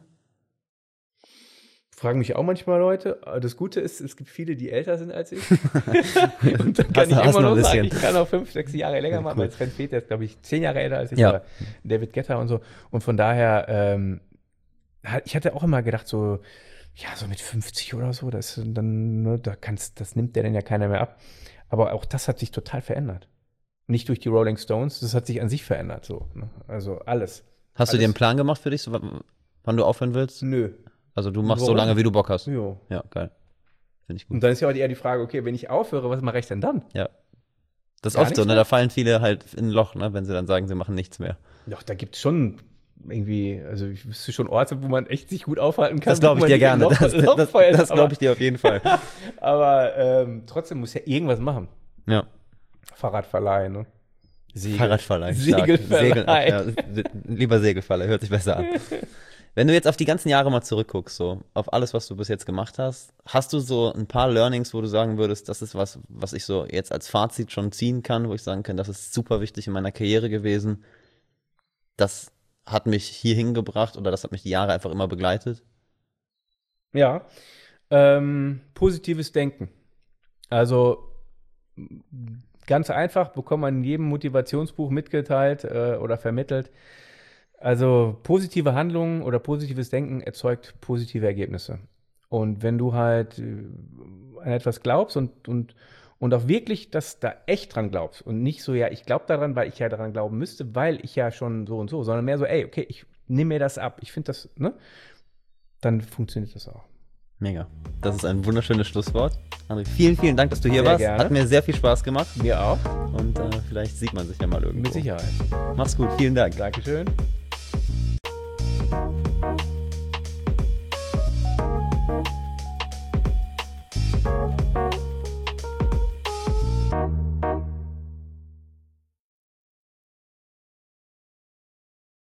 Fragen mich auch manchmal Leute. Das Gute ist, es gibt viele, die älter sind als ich. Und dann kann ich immer noch sagen, ich kann auch 5, 6 Jahre länger machen, weil Sven Peter ist, glaube ich, 10 Jahre älter als ich, oder David Guetta und so. Und von daher, ich hatte auch immer gedacht, so mit 50 oder so, das dann, ne, das nimmt der dann ja keiner mehr ab. Aber auch das hat sich total verändert. Nicht durch die Rolling Stones, das hat sich an sich verändert, so. Ne? Also alles. Hast du dir einen Plan gemacht für dich, so, wann du aufhören willst? Nö. Also du machst so lange, wie du Bock hast. Jo. Ja, geil. Finde ich gut. Und dann ist ja auch eher die Frage, okay, wenn ich aufhöre, was mache ich denn dann? Ja. Das ist oft so, ne? Da fallen viele halt in ein Loch, ne? Wenn sie dann sagen, sie machen nichts mehr. Doch, da gibt es schon irgendwie, also ich wüsste schon Orte, wo man echt sich gut aufhalten kann. Das glaube ich dir gerne. Das glaube ich dir auf jeden Fall. Aber trotzdem muss ja irgendwas machen. Ja. Fahrradverleih, ne? Fahrradverleih. Segelverleih. Lieber Segelverleih, hört sich besser an. Wenn du jetzt auf die ganzen Jahre mal zurückguckst, so auf alles, was du bis jetzt gemacht hast, hast du so ein paar Learnings, wo du sagen würdest, das ist was ich so jetzt als Fazit schon ziehen kann, wo ich sagen kann, das ist super wichtig in meiner Karriere gewesen. Das hat mich hier hingebracht oder das hat mich die Jahre einfach immer begleitet? Ja, positives Denken. Also ganz einfach, bekommt man in jedem Motivationsbuch mitgeteilt oder vermittelt. Also positive Handlungen oder positives Denken erzeugt positive Ergebnisse. Und wenn du halt an etwas glaubst und auch wirklich, dass da echt dran glaubst und nicht so, ja, ich glaube daran, weil ich ja daran glauben müsste, weil ich ja schon so und so, sondern mehr so, ey, okay, ich nehme mir das ab, ich finde das, ne? Dann funktioniert das auch. Mega. Das ist ein wunderschönes Schlusswort. André, vielen, vielen Dank, dass du hier warst. Gerne. Hat mir sehr viel Spaß gemacht. Mir auch. Und vielleicht sieht man sich ja mal irgendwo. Mit Sicherheit. Mach's gut. Vielen Dank. Dankeschön.